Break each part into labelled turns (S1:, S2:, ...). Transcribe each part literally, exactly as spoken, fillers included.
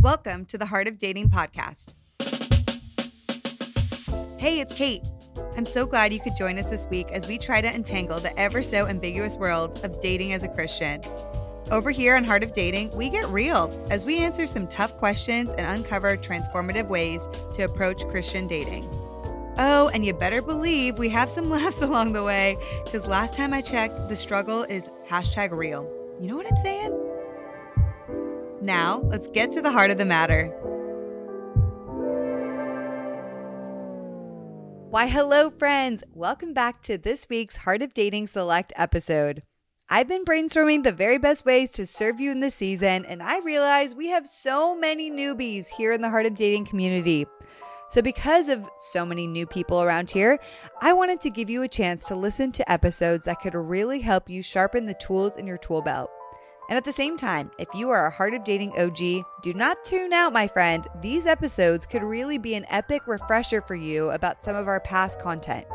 S1: Welcome to the Heart of Dating podcast. Hey, it's Kate. I'm so glad you could join us this week as we try to untangle the ever so ambiguous world of dating as a Christian. Over here on Heart of Dating, we get real as we answer some tough questions and uncover transformative ways to approach Christian dating. Oh, and you better believe we have some laughs along the way, because last time I checked, the struggle is hashtag real. You know what I'm saying? Now, let's get to the heart of the matter. Why, hello, friends. Welcome back to this week's Heart of Dating Select episode. I've been brainstorming the very best ways to serve you in this season, and I realize we have so many newbies here in the Heart of Dating community. So because of so many new people around here, I wanted to give you a chance to listen to episodes that could really help you sharpen the tools in your tool belt. And at the same time, if you are a Heart of Dating O G, do not tune out, my friend. These episodes could really be an epic refresher for you about some of our past content.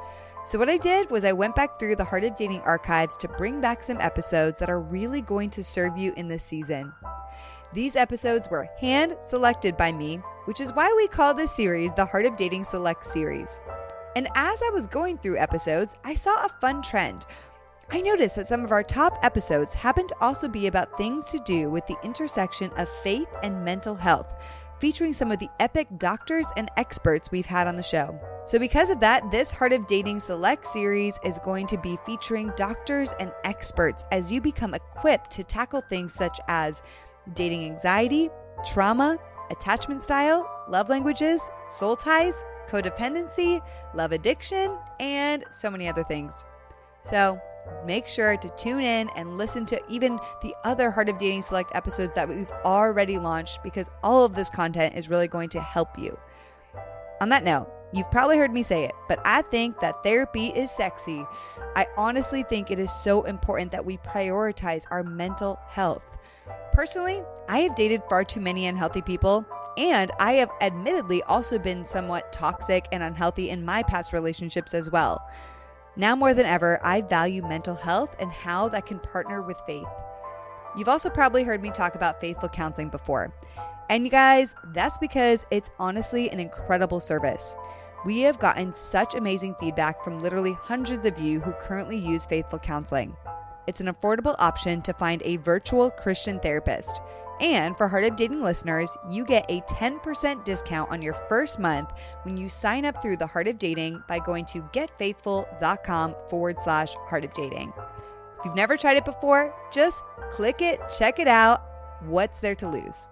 S1: So what I did was I went back through the Heart of Dating archives to bring back some episodes that are really going to serve you in this season. These episodes were hand-selected by me, which is why we call this series the Heart of Dating Select series. And as I was going through episodes, I saw a fun trend. I noticed that some of our top episodes happen to also be about things to do with the intersection of faith and mental health, featuring some of the epic doctors and experts we've had on the show. So because of that, this Heart of Dating Select series is going to be featuring doctors and experts as you become equipped to tackle things such as dating anxiety, trauma, attachment style, love languages, soul ties, codependency, love addiction, and so many other things. So make sure to tune in and listen to even the other Heart of Dating Select episodes that we've already launched, because all of this content is really going to help you. On that note, you've probably heard me say it, but I think that therapy is sexy. I honestly think it is so important that we prioritize our mental health. Personally, I have dated far too many unhealthy people, and I have admittedly also been somewhat toxic and unhealthy in my past relationships as well. Now more than ever, I value mental health and how that can partner with faith. You've also probably heard me talk about faithful counseling before. And you guys, that's because it's honestly an incredible service. We have gotten such amazing feedback from literally hundreds of you who currently use faithful counseling. It's an affordable option to find a virtual Christian therapist. And for Heart of Dating listeners, you get a ten percent discount on your first month when you sign up through the Heart of Dating by going to getfaithful.com forward slash Heart of Dating. If you've never tried it before, just click it, check it out. What's there to lose?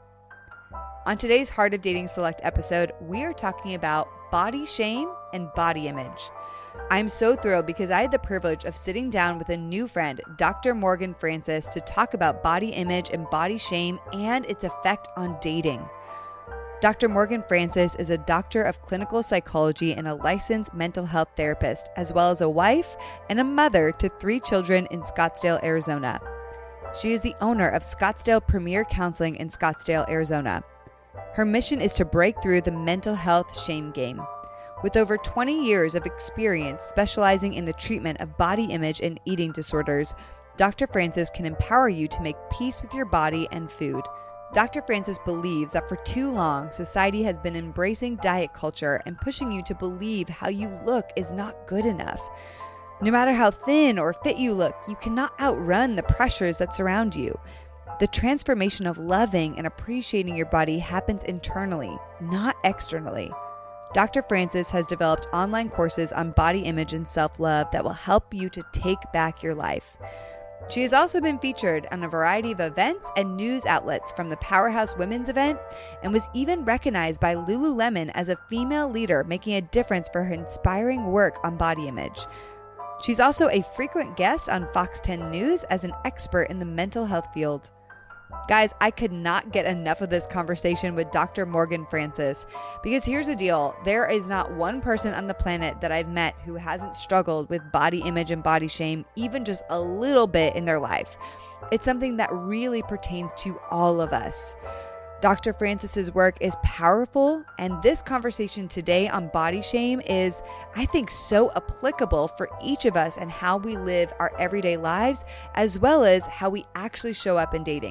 S1: On today's Heart of Dating Select episode, we are talking about body shame and body image. I'm so thrilled because I had the privilege of sitting down with a new friend, Doctor Morgan Francis, to talk about body image and body shame and its effect on dating. Doctor Morgan Francis is a doctor of clinical psychology and a licensed mental health therapist, as well as a wife and a mother to three children in Scottsdale, Arizona. She is the owner of Scottsdale Premier Counseling in Scottsdale, Arizona. Her mission is to break through the mental health shame game. With over twenty years of experience specializing in the treatment of body image and eating disorders, Doctor Francis can empower you to make peace with your body and food. Doctor Francis believes that for too long, society has been embracing diet culture and pushing you to believe how you look is not good enough. No matter how thin or fit you look, you cannot outrun the pressures that surround you. The transformation of loving and appreciating your body happens internally, not externally. Doctor Francis has developed online courses on body image and self-love that will help you to take back your life. She has also been featured on a variety of events and news outlets, from the Powerhouse Women's event, and was even recognized by Lululemon as a female leader making a difference for her inspiring work on body image. She's also a frequent guest on Fox ten News as an expert in the mental health field. Guys, I could not get enough of this conversation with Doctor Morgan Francis, because here's the deal. There is not one person on the planet that I've met who hasn't struggled with body image and body shame, even just a little bit in their life. It's something that really pertains to all of us. Doctor Francis's work is powerful, and this conversation today on body shame is, I think, so applicable for each of us and how we live our everyday lives, as well as how we actually show up in dating.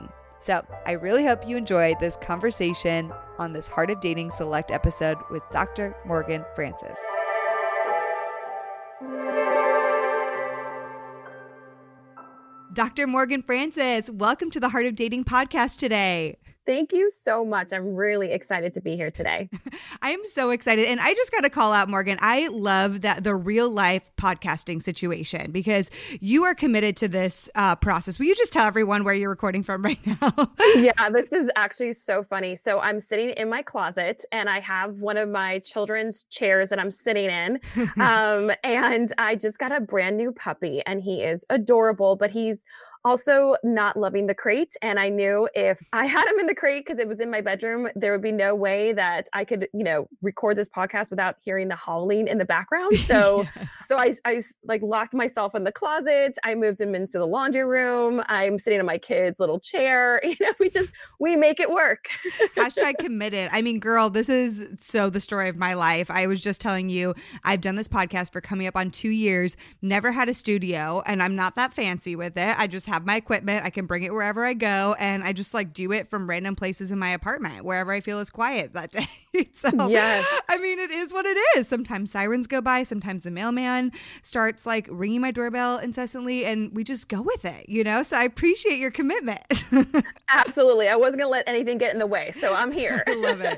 S1: So I really hope you enjoy this conversation on this Heart of Dating Select episode with Doctor Morgan Francis. Doctor Morgan Francis, welcome to the Heart of Dating podcast today.
S2: Thank you so much. I'm really excited to be here today.
S1: I am so excited. And I just got to call out, Morgan, I love that the real life podcasting situation because you are committed to this uh, process. Will you just tell everyone where you're recording from right now?
S2: Yeah, this is actually so funny. So I'm sitting in my closet and I have one of my children's chairs that I'm sitting in. Um, and I just got a brand new puppy and he is adorable, but he's also not loving the crate. And I knew if I had him in the crate because it was in my bedroom, there would be no way that I could, you know, record this podcast without hearing the howling in the background. So, yeah. so I, I like locked myself in the closet. I moved him into the laundry room. I'm sitting in my kid's little chair. You know, we just, we make it work.
S1: Hashtag committed. I mean, girl, this is so the story of my life. I was just telling you, I've done this podcast for coming up on two years, never had a studio, and I'm not that fancy with it. I just have my equipment. I can bring it wherever I go. And I just like do it from random places in my apartment, wherever I feel is quiet that day. So, yes. I mean, it is what it is. Sometimes sirens go by. Sometimes the mailman starts like ringing my doorbell incessantly and we just go with it, you know? So I appreciate your commitment.
S2: Absolutely. I wasn't going to let anything get in the way. So I'm here.
S1: I love it.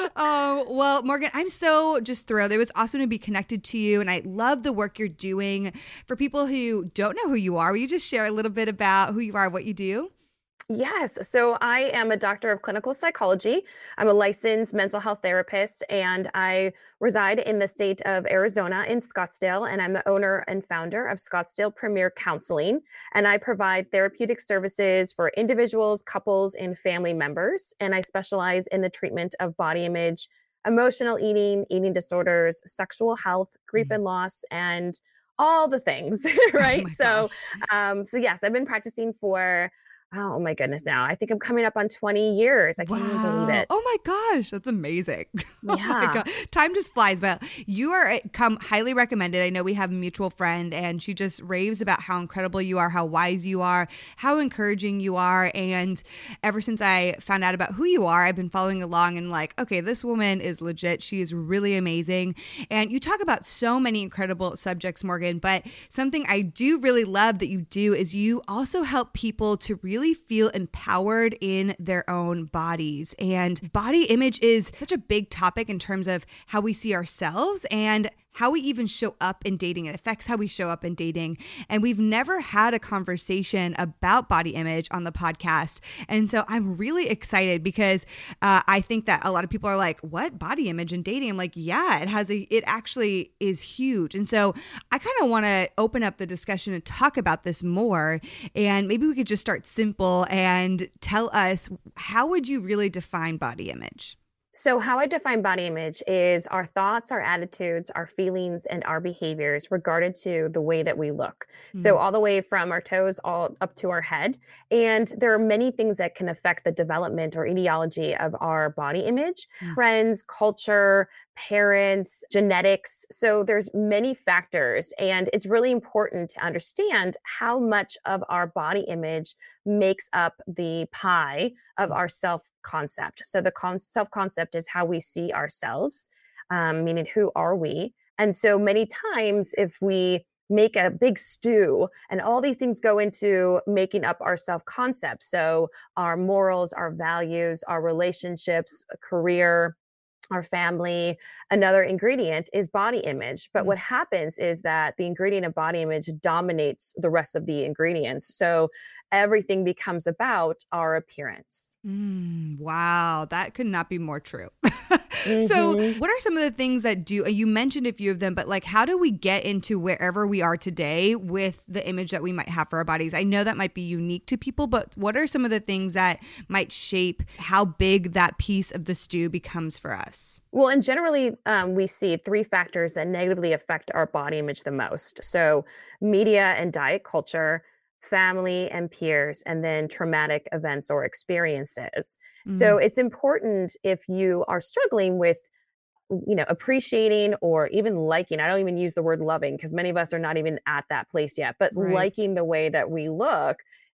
S1: Oh, well, Morgan, I'm so just thrilled. It was awesome to be connected to you. And I love the work you're doing. For people who don't know who you are, will you just share a little bit about who you are, what you do?
S2: Yes. So I am a doctor of clinical psychology. I'm a licensed mental health therapist, and I reside in the state of Arizona in Scottsdale, and I'm the owner and founder of Scottsdale Premier Counseling. And I provide therapeutic services for individuals, couples, and family members. And I specialize in the treatment of body image, emotional eating, eating disorders, sexual health, grief and loss, and all the things, right?
S1: Oh
S2: so, um, so yes, I've been practicing for Oh my goodness. Now I think I'm coming up on twenty years. I can't wow. even believe it.
S1: Oh my gosh. That's amazing.
S2: Yeah.
S1: Oh my God. Time just flies. But you are come highly recommended. I know we have a mutual friend and she just raves about how incredible you are, how wise you are, how encouraging you are. And ever since I found out about who you are, I've been following along and like, okay, this woman is legit. She is really amazing. And you talk about so many incredible subjects, Morgan, but something I do really love that you do is you also help people to really Really feel empowered in their own bodies. And body image is such a big topic in terms of how we see ourselves and how we even show up in dating. It affects how we show up in dating. And we've never had a conversation about body image on the podcast. And so I'm really excited because uh, I think that a lot of people are like, what body image in dating? I'm like, yeah, it has a, it actually is huge. And so I kind of want to open up the discussion and talk about this more. And maybe we could just start simple and tell us, how would you really define body image?
S2: So how I define body image is our thoughts, our attitudes, our feelings, and our behaviors regarded to the way that we look. Mm-hmm. So all the way from our toes all up to our head. And there are many things that can affect the development or etiology of our body image, yeah. friends, culture, parents, genetics. So there's many factors, and it's really important to understand how much of our body image makes up the pie of our self-concept. So the con- self-concept is how we see ourselves, um, meaning who are we? And so many times if we make a big stew and all these things go into making up our self-concept, so our morals, our values, our relationships, career, our family, another ingredient is body image. But mm. what happens is that the ingredient of body image dominates the rest of the ingredients. So everything becomes about our appearance.
S1: Mm, wow, that could not be more true. Mm-hmm. So what are some of the things that do, you mentioned a few of them, but like, how do we get into wherever we are today with the image that we might have for our bodies? I know that might be unique to people, but what are some of the things that might shape how big that piece of the stew becomes for us?
S2: Well, and generally, um, we see three factors that negatively affect our body image the most. So media and diet culture, family and peers, and then traumatic events or experiences. Mm. So it's important if you are struggling with, you know, appreciating or even liking, I don't even use the word loving because many of us are not even at that place yet, but right. liking the way that we look,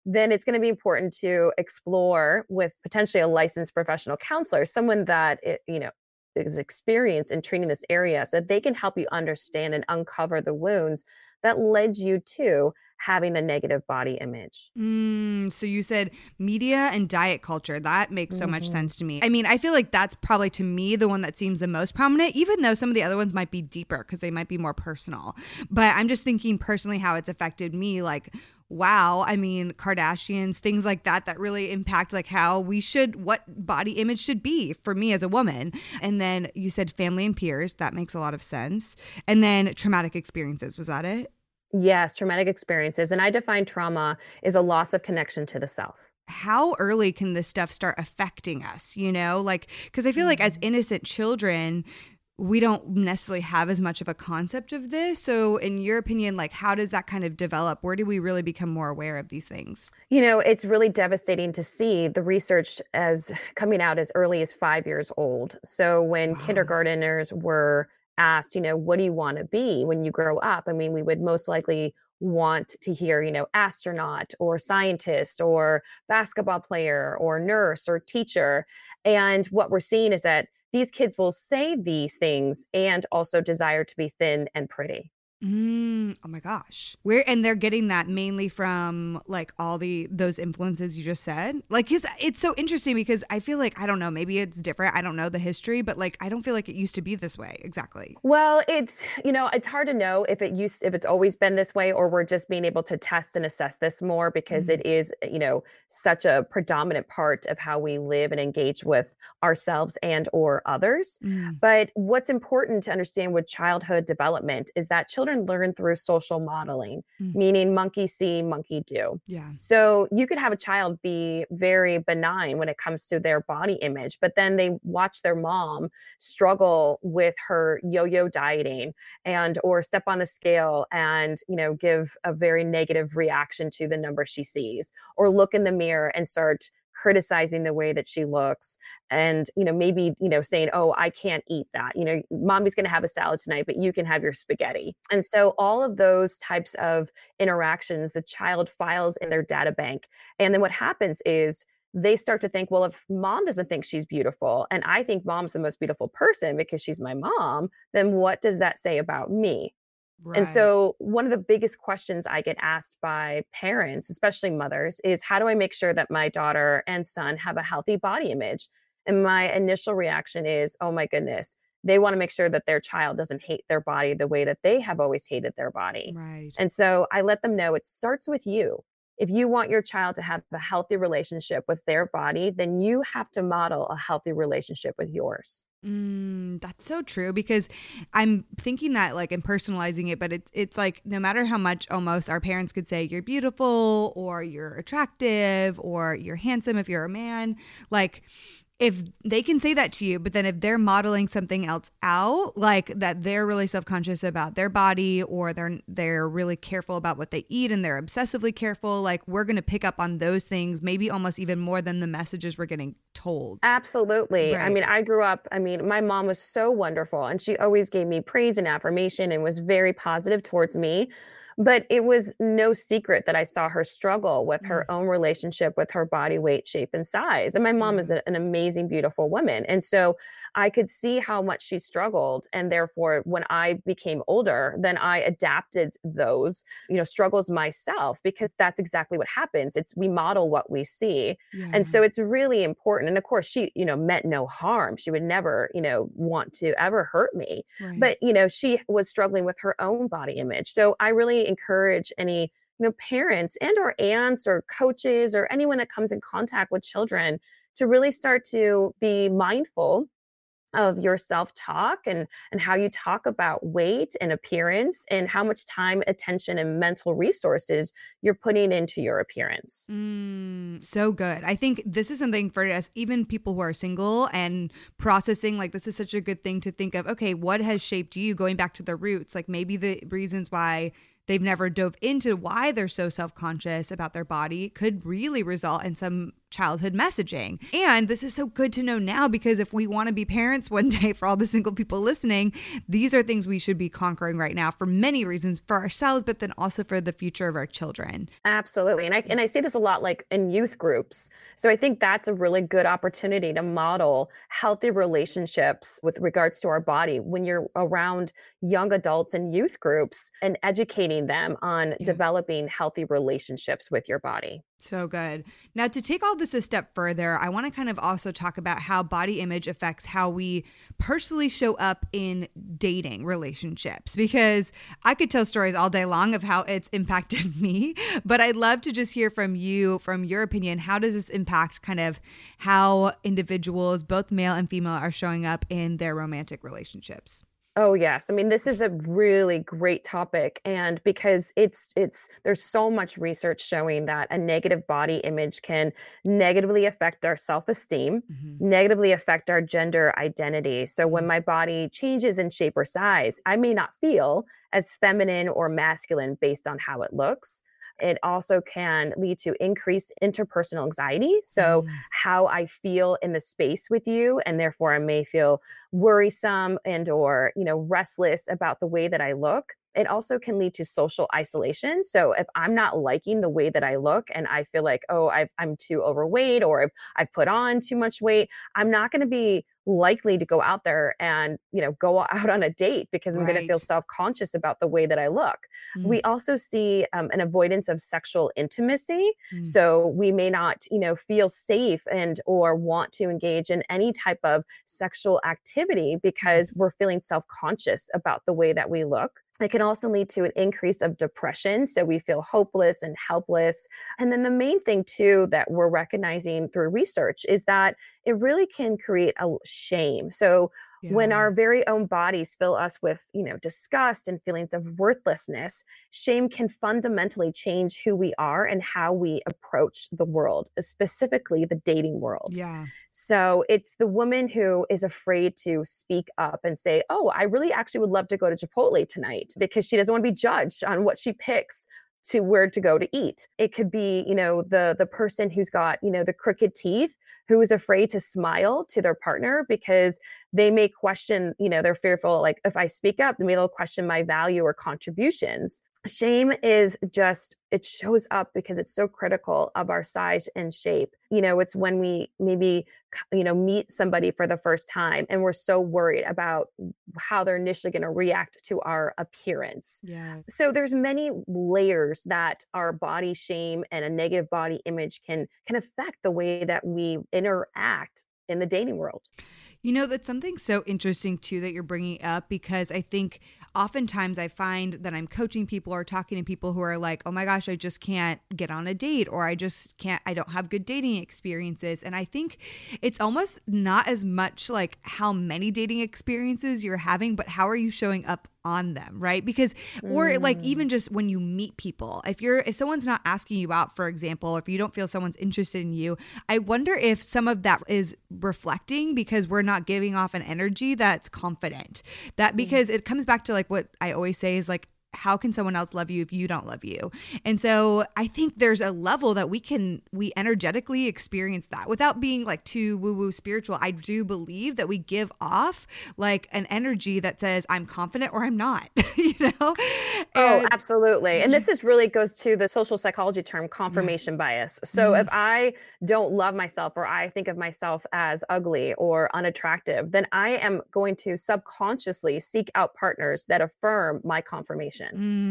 S2: then it's going to be important to explore with potentially a licensed professional counselor, someone that, it, you know, is experienced in treating this area so that they can help you understand and uncover the wounds that led you to having a negative body image.
S1: Mm, so you said media and diet culture. That makes so
S2: Mm-hmm.
S1: much sense to me. I mean, I feel like that's probably to me the one that seems the most prominent, even though some of the other ones might be deeper because they might be more personal. But I'm just thinking personally how it's affected me. Like, wow, I mean, Kardashians, things like that, that really impact like how we should, what body image should be for me as a woman. And then you said family and peers. That makes a lot of sense. And then traumatic experiences. Was that it?
S2: Yes, traumatic experiences. And I define trauma as a loss of connection to the self.
S1: How early can this stuff start affecting us? You know, like, because I feel like as innocent children, we don't necessarily have as much of a concept of this. So in your opinion, like, how does that kind of develop? Where do we really become more aware of these things?
S2: You know, it's really devastating to see the research as coming out as early as five years old. So when
S1: Wow.
S2: kindergarteners were asked, you know, what do you want to be when you grow up? I mean, we would most likely want to hear, you know, astronaut or scientist or basketball player or nurse or teacher. And what we're seeing is that these kids will say these things and also desire to be thin and pretty.
S1: Mm, oh my gosh. Where and they're getting that mainly from like all the those influences you just said. Like cuz it's so interesting because I feel like I don't know, maybe it's different. I don't know the history, but like I don't feel like it used to be this way. Exactly.
S2: Well, it's, you know, it's hard to know if it used if it's always been this way or we're just being able to test and assess this more because
S1: Mm.
S2: it is, you know, such a predominant part of how we live and engage with ourselves and or others.
S1: Mm.
S2: But what's important to understand with childhood development is that children learn through social modeling,
S1: Mm.
S2: meaning monkey see, monkey do.
S1: Yeah.
S2: So you could have a child be very benign when it comes to their body image, but then they watch their mom struggle with her yo-yo dieting and or step on the scale and, you know, give a very negative reaction to the number she sees, or look in the mirror and start criticizing the way that she looks and, you know, maybe, you know, saying, oh, I can't eat that. You know, mommy's going to have a salad tonight, but you can have your spaghetti. And so all of those types of interactions, the child files in their data bank. And then what happens is they start to think, well, if mom doesn't think she's beautiful and I think mom's the most beautiful person because she's my mom, then what does that say about me?
S1: Right.
S2: And so one of the biggest questions I get asked by parents, especially mothers, is how do I make sure that my daughter and son have a healthy body image? And my initial reaction is, oh my goodness, they want to make sure that their child doesn't hate their body the way that they have always hated their body.
S1: Right.
S2: And so I let them know it starts with you. If you want your child to have a healthy relationship with their body, then you have to model a healthy relationship with yours.
S1: Mm, that's so true because I'm thinking that like and personalizing it, but it, it's like no matter how much almost our parents could say you're beautiful or you're attractive or you're handsome if you're a man, like if they can say that to you, but then if they're modeling something else out, like that they're really self-conscious about their body or they're they're really careful about what they eat and they're obsessively careful, like we're going to pick up on those things maybe almost even more than the messages we're getting told.
S2: Absolutely. I
S1: Right.
S2: mean, I grew up, I mean, my mom was so wonderful and she always gave me praise and affirmation and was very positive towards me. But it was no secret that I saw her struggle with her own relationship with her body weight, shape, and size. And my mom
S1: Yeah.
S2: is a- an amazing, beautiful woman. And so I could see how much she struggled. And therefore, when I became older, then I adapted those, you know, struggles myself because that's exactly what happens. It's we model what we see.
S1: Yeah.
S2: And so it's really important. And of course, she, you know, meant no harm. She would never, you know, want to ever hurt me.
S1: Right.
S2: But, you know, she was struggling with her own body image. So I really encourage any, you know, parents and or aunts or coaches or anyone that comes in contact with children to really start to be mindful of your self-talk and and how you talk about weight and appearance and how much time, attention, and mental resources you're putting into your appearance.
S1: Mm, so good. I think this is something for us, even people who are single and processing, like this is such a good thing to think of. Okay, what has shaped you going back to the roots? Like maybe the reasons why they've never dove into why they're so self-conscious about their body could really result in some childhood messaging. And this is so good to know now, because if we want to be parents one day, for all the single people listening, these are things we should be conquering right now for many reasons, for ourselves, but then also for the future of our children.
S2: Absolutely. And I and I see this a lot like in youth groups. So I think that's a really good opportunity to model healthy relationships with regards to our body when you're around young adults and youth groups and educating them on
S1: Yeah.
S2: developing healthy relationships with your body.
S1: So good. Now, to take all this a step further, I want to kind of also talk about how body image affects how we personally show up in dating relationships, because I could tell stories all day long of how it's impacted me, but I'd love to just hear from you, from your opinion. How does this impact kind of how individuals, both male and female, are showing up in their romantic relationships?
S2: Oh yes. I mean, this is a really great topic. And because it's it's there's so much research showing that a negative body image can negatively affect our self-esteem,
S1: Mhm.
S2: negatively affect our gender identity. So when my body changes in shape or size, I may not feel as feminine or masculine based on how it looks. It also can lead to increased interpersonal anxiety. So,
S1: Mm.
S2: how I feel in the space with you, and therefore I may feel worrisome and or, you know, restless about the way that I look. It also can lead to social isolation. So if I'm not liking the way that I look and I feel like, oh, I've, I'm too overweight, or I've, I've put on too much weight, I'm not going to be likely to go out there and, you know, go out on a date because I'm going to
S1: Right.
S2: feel self-conscious about the way that I look.
S1: Mm.
S2: We also see um, an avoidance of sexual intimacy.
S1: Mm.
S2: So we may not, you know, feel safe and or want to engage in any type of sexual activity because we're feeling self-conscious about the way that we look. It can also lead to an increase of depression. So we feel hopeless and helpless. And then the main thing, too, that we're recognizing through research is that it really can create a shame. So when
S1: Yeah.
S2: our very own bodies fill us with, you know, disgust and feelings of worthlessness, shame can fundamentally change who we are and how we approach the world, specifically the dating world.
S1: Yeah.
S2: So it's the woman who is afraid to speak up and say, oh, I really actually would love to go to Chipotle tonight, because she doesn't want to be judged on what she picks to where to go to eat. It could be, you know, the the person who's got, you know, the crooked teeth, who is afraid to smile to their partner because they may question, you know, they're fearful, like, if I speak up, maybe they'll question my value or contributions. Shame is just, it shows up because it's so critical of our size and shape. You know, it's when we maybe, you know, meet somebody for the first time and we're so worried about how they're initially going to react to our appearance.
S1: Yeah.
S2: So there's many layers that our body shame and a negative body image can can affect the way that we interact in the dating world.
S1: You know, that's something so interesting too that you're bringing up, because I think oftentimes I find that I'm coaching people or talking to people who are like, oh my gosh, I just can't get on a date, or I just can't, I don't have good dating experiences. And I think it's almost not as much like how many dating experiences you're having, but how are you showing up on them, right? Because, or like even just when you meet people, if you're, if someone's not asking you out, for example, if you don't feel someone's interested in you, I wonder if some of that is reflecting because we're not giving off an energy that's confident. That because it comes back to like what I always say is like, how can someone else love you if you don't love you? And so I think there's a level that we can, we energetically experience that without being like too woo woo spiritual. I do believe that we give off like an energy that says I'm confident or I'm not, you know?
S2: Oh,
S1: And-
S2: absolutely. And this is really goes to the social psychology term confirmation bias. So if I don't love myself, or I think of myself as ugly or unattractive, then I am going to subconsciously seek out partners that affirm my confirmation.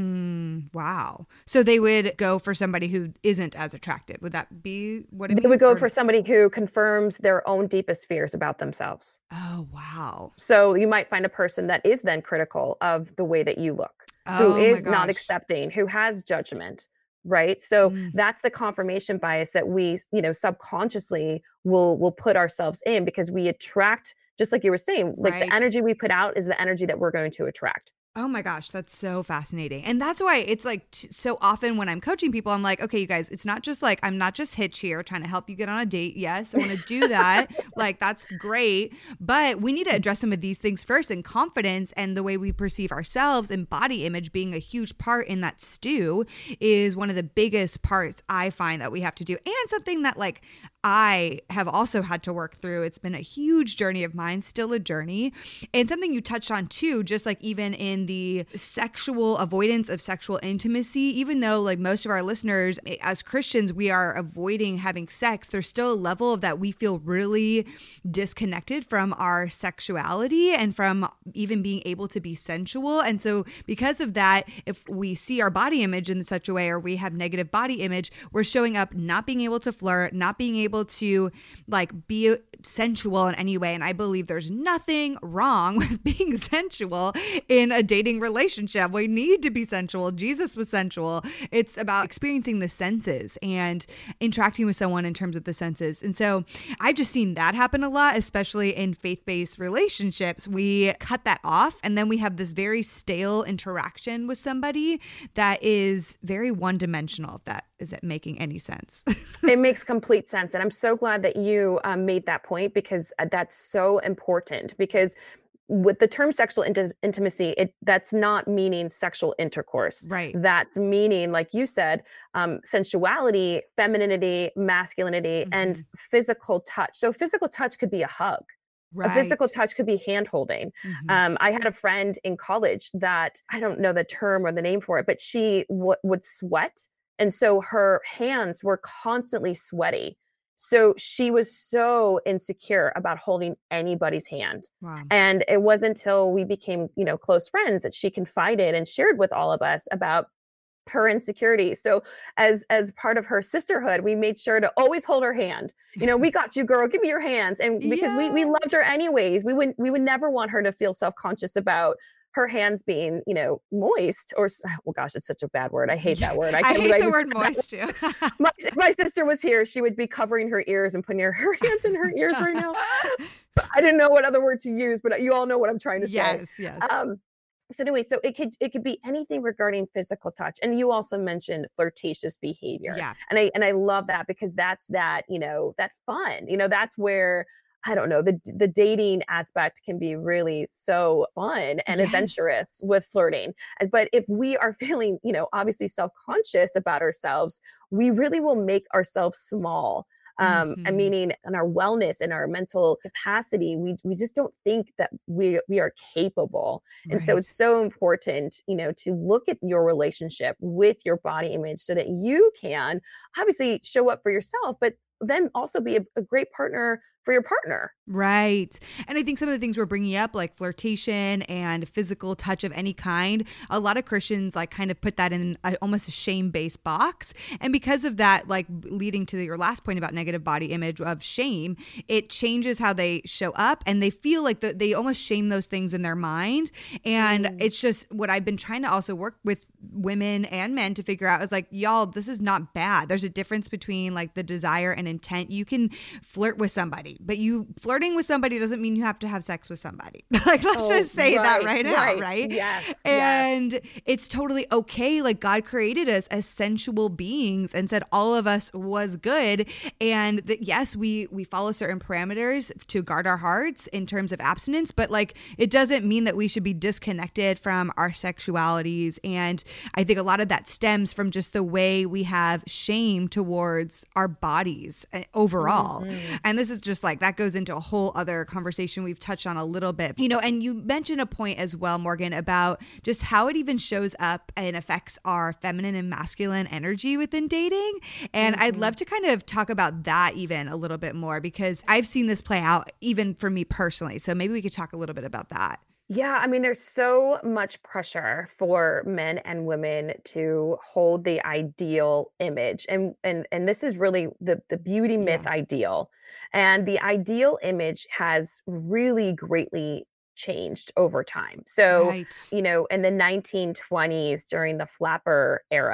S1: Mm, wow. So they would go for somebody who isn't as attractive. Would that be what it
S2: They would
S1: means?
S2: go
S1: Or-
S2: for somebody who confirms their own deepest fears about themselves.
S1: Oh, wow.
S2: So you might find a person that is then critical of the way that you look,
S1: Oh,
S2: who
S1: my
S2: is not
S1: gosh.
S2: accepting, who has judgment, right? So
S1: Mm.
S2: that's the confirmation bias that we, you know, subconsciously will will put ourselves in, because we attract, just like you were saying, like
S1: Right.
S2: the energy we put out is the energy that we're going to attract.
S1: Oh my gosh, that's so fascinating. And that's why it's like t- so often when I'm coaching people, I'm like, okay, you guys, it's not just like, I'm not just Hitch here trying to help you get on a date. Yes, I want to do that. Like, that's great. But we need to address some of these things first. And confidence and the way we perceive ourselves and body image being a huge part in that stew is one of the biggest parts I find that we have to do. And something that like I have also had to work through. It's been a huge journey of mine, still a journey. And something you touched on too, just like even in the sexual avoidance of sexual intimacy, even though like most of our listeners as Christians, we are avoiding having sex, there's still a level of that we feel really disconnected from our sexuality and from even being able to be sensual. And so because of that, if we see our body image in such a way, or we have negative body image, we're showing up not being able to flirt, not being able to like be sensual in any way. And I believe there's nothing wrong with being sensual in a dating relationship. We need to be sensual. Jesus was sensual. It's about experiencing the senses and interacting with someone in terms of the senses. And so I've just seen that happen a lot, especially in faith-based relationships. We cut that off and then we have this very stale interaction with somebody that is very one-dimensional, if that is it making any sense.
S2: It makes complete sense. And I'm so glad that you um, made that point, because that's so important. Because with the term sexual inti- intimacy, it that's not meaning sexual intercourse.
S1: Right.
S2: That's meaning, like you said, um, sensuality, femininity, masculinity,
S1: Mm-hmm.
S2: and physical touch. So physical touch could be a hug.
S1: Right.
S2: A physical touch could be hand holding.
S1: Mm-hmm.
S2: Um, I had a friend in college that, I don't know the term or the name for it, but she w- would sweat. And so her hands were constantly sweaty. So she was so insecure about holding anybody's hand.
S1: Wow.
S2: And it wasn't until we became, you know, close friends that she confided and shared with all of us about her insecurity. So as as part of her sisterhood, we made sure to always hold her hand. You know, we got you, girl, give me your hands. And because
S1: Yeah.
S2: we we loved her anyways, we would we would never want her to feel self-conscious about her hands being, you know, moist or, oh gosh, it's such a bad word. I hate that word.
S1: I,
S2: can't
S1: hate
S2: believe
S1: the
S2: I
S1: word
S2: said that
S1: moist too.
S2: my, if my sister was here, she would be covering her ears and putting her, her hands in her ears right now. But I didn't know what other word to use, but you all know what I'm trying to say.
S1: Yes, yes.
S2: Um, so anyway, so it could it could be anything regarding physical touch. And you also mentioned flirtatious behavior.
S1: Yeah.
S2: And I and I love that, because that's that, you know, that fun. You know, that's where, I don't know, the the dating aspect can be really so fun and
S1: Yes.
S2: adventurous with flirting. But if we are feeling, you know, obviously self-conscious about ourselves, we really will make ourselves small. Um,
S1: Mhm.
S2: and meaning in our wellness and our mental capacity, we we just don't think that we we are capable. And so
S1: Right.
S2: it's so important, you know, to look at your relationship with your body image so that you can obviously show up for yourself, but then also be a, a great partner for your partner.
S1: Right. And I think some of the things we're bringing up, like flirtation and physical touch of any kind, a lot of Christians like kind of put that in a, almost a shame-based box. And because of that, like leading to your last point about negative body image of shame, it changes how they show up and they feel like the, they almost shame those things in their mind. And
S2: Mm.
S1: it's just what I've been trying to also work with women and men to figure out is like, y'all, this is not bad. There's a difference between like the desire and intent. You can flirt with somebody, but you flirting with somebody doesn't mean you have to have sex with somebody. Like, let's
S2: Oh,
S1: just say that
S2: right,
S1: right now,
S2: right.
S1: right?
S2: Yes,
S1: And
S2: yes.
S1: it's totally okay. Like God created us as sensual beings and said all of us was good. And that yes, we we follow certain parameters to guard our hearts in terms of abstinence, but like it doesn't mean that we should be disconnected from our sexualities. And I think a lot of that stems from just the way we have shame towards our bodies uh, overall.
S2: Mhm.
S1: And this is just like that goes into a whole other conversation we've touched on a little bit, you know, and you mentioned a point as well, Morgan, about just how it even shows up and affects our feminine and masculine energy within dating. And I'd love to kind of talk about that even a little bit more because I've seen this play out even for me personally. So maybe we could talk a little bit about that.
S2: Yeah, I mean, there's so much pressure for men and women to hold the ideal image. And and and this is really the the beauty myth
S1: Yeah.
S2: ideal. And the ideal image has really greatly changed over time. So,
S1: Right.
S2: you know, in the nineteen twenties during the flapper era,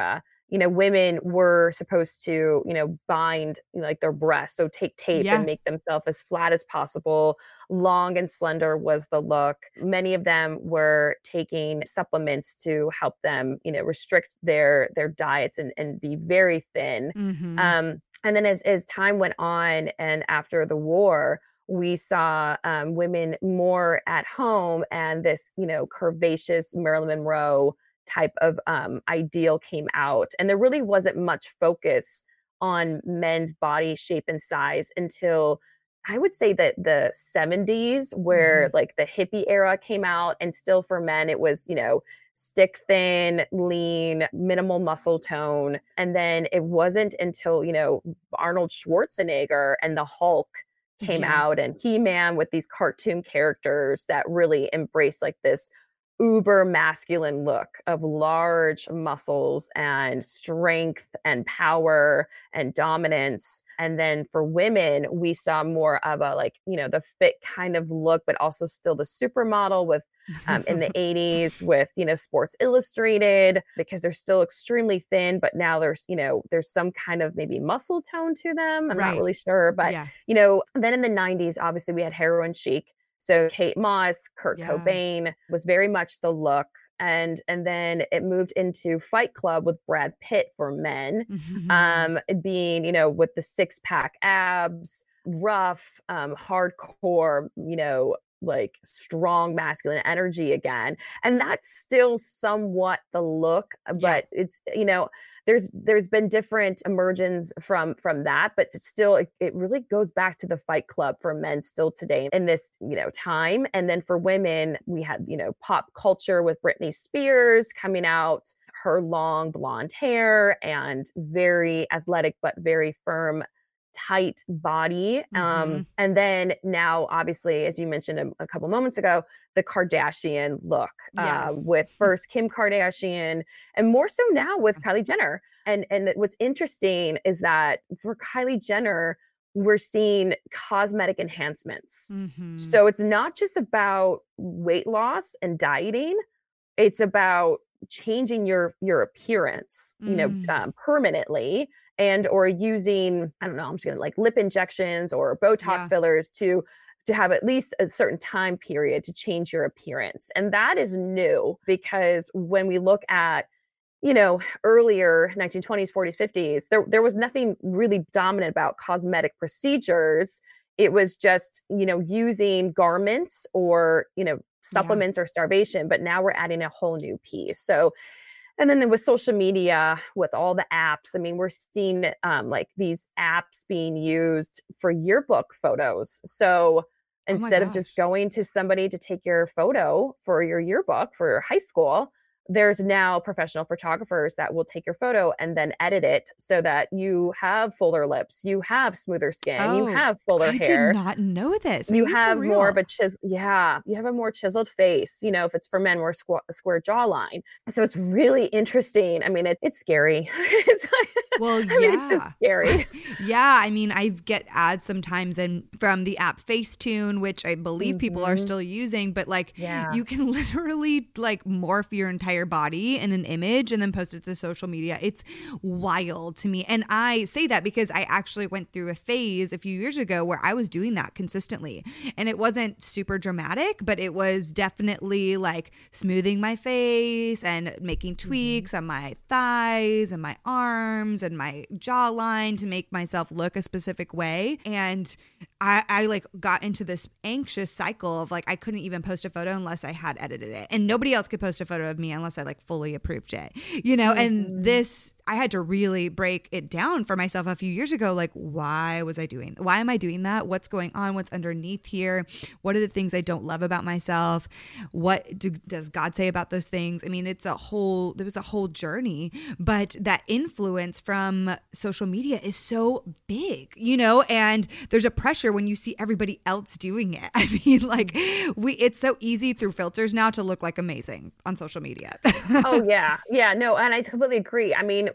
S2: you know, women were supposed to, you know, bind you know, like their breasts. So take tape
S1: Yeah.
S2: and make themselves as flat as possible. Long and slender was the look. Many of them were taking supplements to help them, you know, restrict their their diets and, and be very thin.
S1: Mm-hmm.
S2: Um, and then as, as time went on and after the war, we saw um, women more at home, and this, you know, curvaceous Marilyn Monroe type of um, ideal came out. And there really wasn't much focus on men's body shape and size until I would say that the seventies, where
S1: Mm-hmm.
S2: like the hippie era came out. And still for men, it was, you know, stick thin, lean, minimal muscle tone. And then it wasn't until, you know, Arnold Schwarzenegger and the Hulk came
S1: Yes.
S2: out, and He-Man with these cartoon characters that really embraced like this uber masculine look of large muscles and strength and power and dominance. And then for women, we saw more of a like, you know, the fit kind of look, but also still the supermodel with um, in the eighties with, you know, Sports Illustrated, because they're still extremely thin, but now there's, you know, there's some kind of maybe muscle tone to them. I'm
S1: Right.
S2: not really sure. But,
S1: Yeah.
S2: you know, then in the nineties, obviously we had heroin chic. So Kate Moss, Kurt
S1: Yeah.
S2: Cobain was very much the look. And, and then it moved into Fight Club with Brad Pitt for men,
S1: Mm-hmm.
S2: um, being, you know, with the six pack abs, rough, um, hardcore, you know, like strong masculine energy again. And that's still somewhat the look, but
S1: Yeah.
S2: it's, you know, there's there's been different emergence from from that, but it's still it, it really goes back to the Fight Club for men still today in this, you know, time. And then for women, we had, you know, pop culture with Britney Spears coming out, her long blonde hair and very athletic but very firm tight body.
S1: Mhm.
S2: Um, and then now, obviously, as you mentioned a, a couple moments ago, the Kardashian look uh,
S1: Yes.
S2: with first Kim Kardashian and more so now with Kylie Jenner. And, and what's interesting is that for Kylie Jenner, we're seeing cosmetic enhancements.
S1: Mhm.
S2: So it's not just about weight loss and dieting. It's about changing your your appearance, you know,
S1: Mm.
S2: um, permanently, and or using, I don't know, I'm just gonna like lip injections or Botox
S1: Yeah.
S2: fillers to to have at least a certain time period to change your appearance. And that is new, because when we look at, you know, earlier nineteen twenties, forties, fifties, there there was nothing really dominant about cosmetic procedures. It was just, you know, using garments or, you know, supplements or starvation. But now we're adding a whole new piece. So, and then with social media, with all the apps, I mean, we're seeing um, like these apps being used for yearbook photos. So
S1: Oh my
S2: instead of just
S1: gosh.
S2: going to somebody to take your photo for your yearbook for high school, there's now professional photographers that will take your photo and then edit it so that you have fuller lips, you have smoother skin, you
S1: Oh,
S2: have fuller
S1: I did
S2: hair.
S1: not know this. Are
S2: You
S1: you for
S2: have more of
S1: real?
S2: a chisel, yeah, you have a more chiseled face. You know, if it's for men, we're squ- a square jawline. So it's really interesting. I mean, it, it's scary. It's like-
S1: Well,
S2: I mean, it's just
S1: yeah.
S2: scary.
S1: Yeah, I mean, I get ads sometimes and from the app Facetune, which I believe people are
S2: Mhm.
S1: still using, but like
S2: Yeah.
S1: you can literally like morph your entire body in an image and then post it to social media. It's wild to me. And I say that because I actually went through a phase a few years ago where I was doing that consistently. And it wasn't super dramatic, but it was definitely like smoothing my face and making tweaks on my thighs and my arms and my jawline to make myself look a specific way. And I, I like got into this anxious cycle of like I couldn't even post a photo unless I had edited it, and nobody else could post a photo of me unless I like fully approved it, you know. And
S2: Mhm.
S1: this, I had to really break it down for myself a few years ago. Like, why was I doing? Why am I doing that? What's going on? What's underneath here? What are the things I don't love about myself? What do, does God say about those things? I mean, it's a whole. There was a whole journey, but that influence from social media is so big, you know. And there's a pressure when you see everybody else doing it. I mean, like we, it's so easy through filters now to look like amazing on social media.
S2: Oh yeah. Yeah, no, and I completely agree. I mean,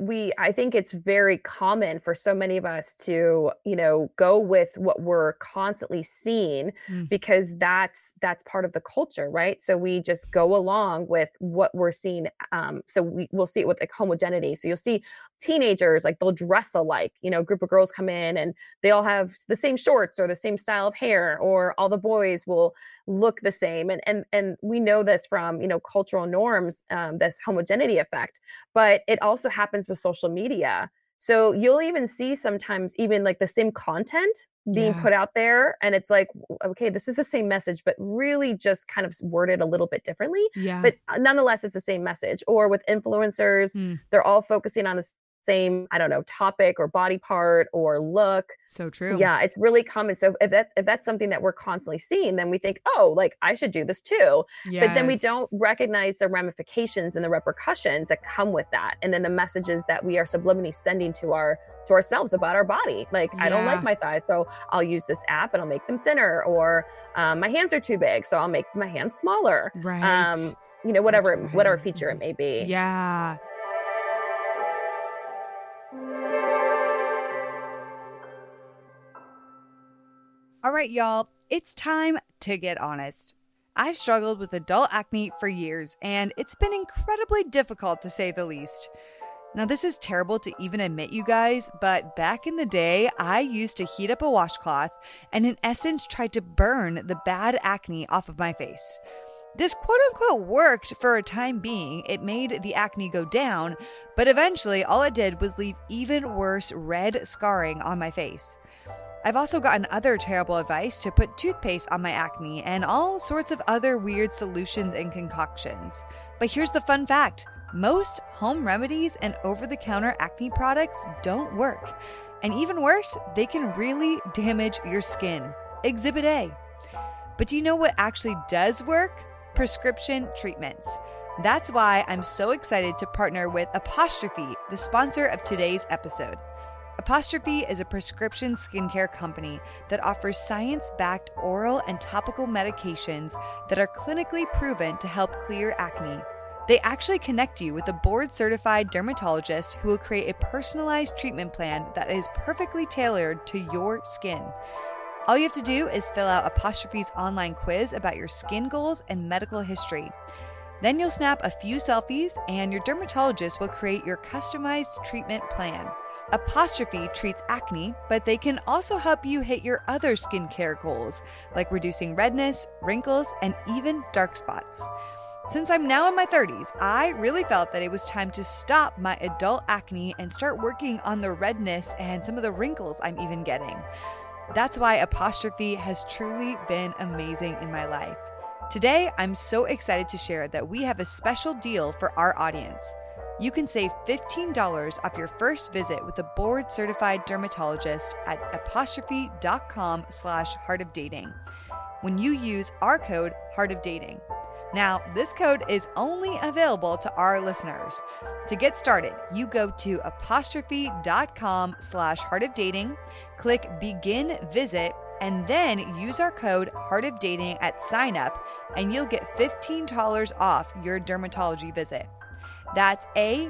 S2: we, I think it's very common for so many of us to, you know, go with what we're constantly seeing
S1: Mm.
S2: because that's, that's part of the culture, right? So we just go along with what we're seeing. Um, so we will see it with like homogeneity. So you'll see teenagers, like they'll dress alike, you know, a group of girls come in and they all have the same shorts or the same style of hair, or all the boys will look the same. And, and, and we know this from, you know, cultural norms, um, this homogeneity effect, but it also happens with social media. So you'll even see sometimes even like the same content being
S1: Yeah.
S2: put out there. And it's like, okay, this is the same message, but really just kind of worded a little bit differently.
S1: Yeah.
S2: But nonetheless, it's the same message. Or with influencers,
S1: Mm.
S2: they're all focusing on the same, I don't know, topic or body part or look.
S1: So true.
S2: Yeah, it's really common. So if that's if that's something that we're constantly seeing, then we think, oh, like I should do this too. But then we
S1: Yes.
S2: don't recognize the ramifications and the repercussions that come with that. And then the messages that we are subliminally sending to our to ourselves about our body. Like, I don't
S1: Yeah.
S2: like my thighs, so I'll use this app and I'll make them thinner. Or um, my hands are too big, so I'll make my hands smaller.
S1: Right.
S2: Um, you know, whatever
S1: Right.
S2: whatever feature it may be.
S1: Yeah. All right, y'all, it's time to get honest. I've struggled with adult acne for years, and it's been incredibly difficult to say the least. Now, this is terrible to even admit, you guys, but back in the day, I used to heat up a washcloth and in essence tried to burn the bad acne off of my face. This quote unquote worked for a time being. It made the acne go down, but eventually all it did was leave even worse red scarring on my face. I've also gotten other terrible advice to put toothpaste on my acne and all sorts of other weird solutions and concoctions. But here's the fun fact. Most home remedies and over-the-counter acne products don't work. And even worse, they can really damage your skin. Exhibit A. But do you know what actually does work? Prescription treatments. That's why I'm so excited to partner with Apostrophe, the sponsor of today's episode. Apostrophe is a prescription skincare company that offers science-backed oral and topical medications that are clinically proven to help clear acne. They actually connect you with a board-certified dermatologist who will create a personalized treatment plan that is perfectly tailored to your skin. All you have to do is fill out Apostrophe's online quiz about your skin goals and medical history. Then you'll snap a few selfies and your dermatologist will create your customized treatment plan. Apostrophe treats acne, but they can also help you hit your other skincare goals, like reducing redness, wrinkles, and even dark spots. Since I'm now in my thirties, I really felt that it was time to stop my adult acne and start working on the redness and some of the wrinkles I'm even getting. That's why Apostrophe has truly been amazing in my life. Today, I'm so excited to share that we have a special deal for our audience. You can save fifteen dollars off your first visit with a board-certified dermatologist at apostrophe.com slash heart of dating when you use our code heart of dating. Now, this code is only available to our listeners. To get started, you go to apostrophe.com slash heart of dating, click begin visit, and then use our code heart of dating at sign up, and you'll get fifteen dollars off your dermatology visit. That's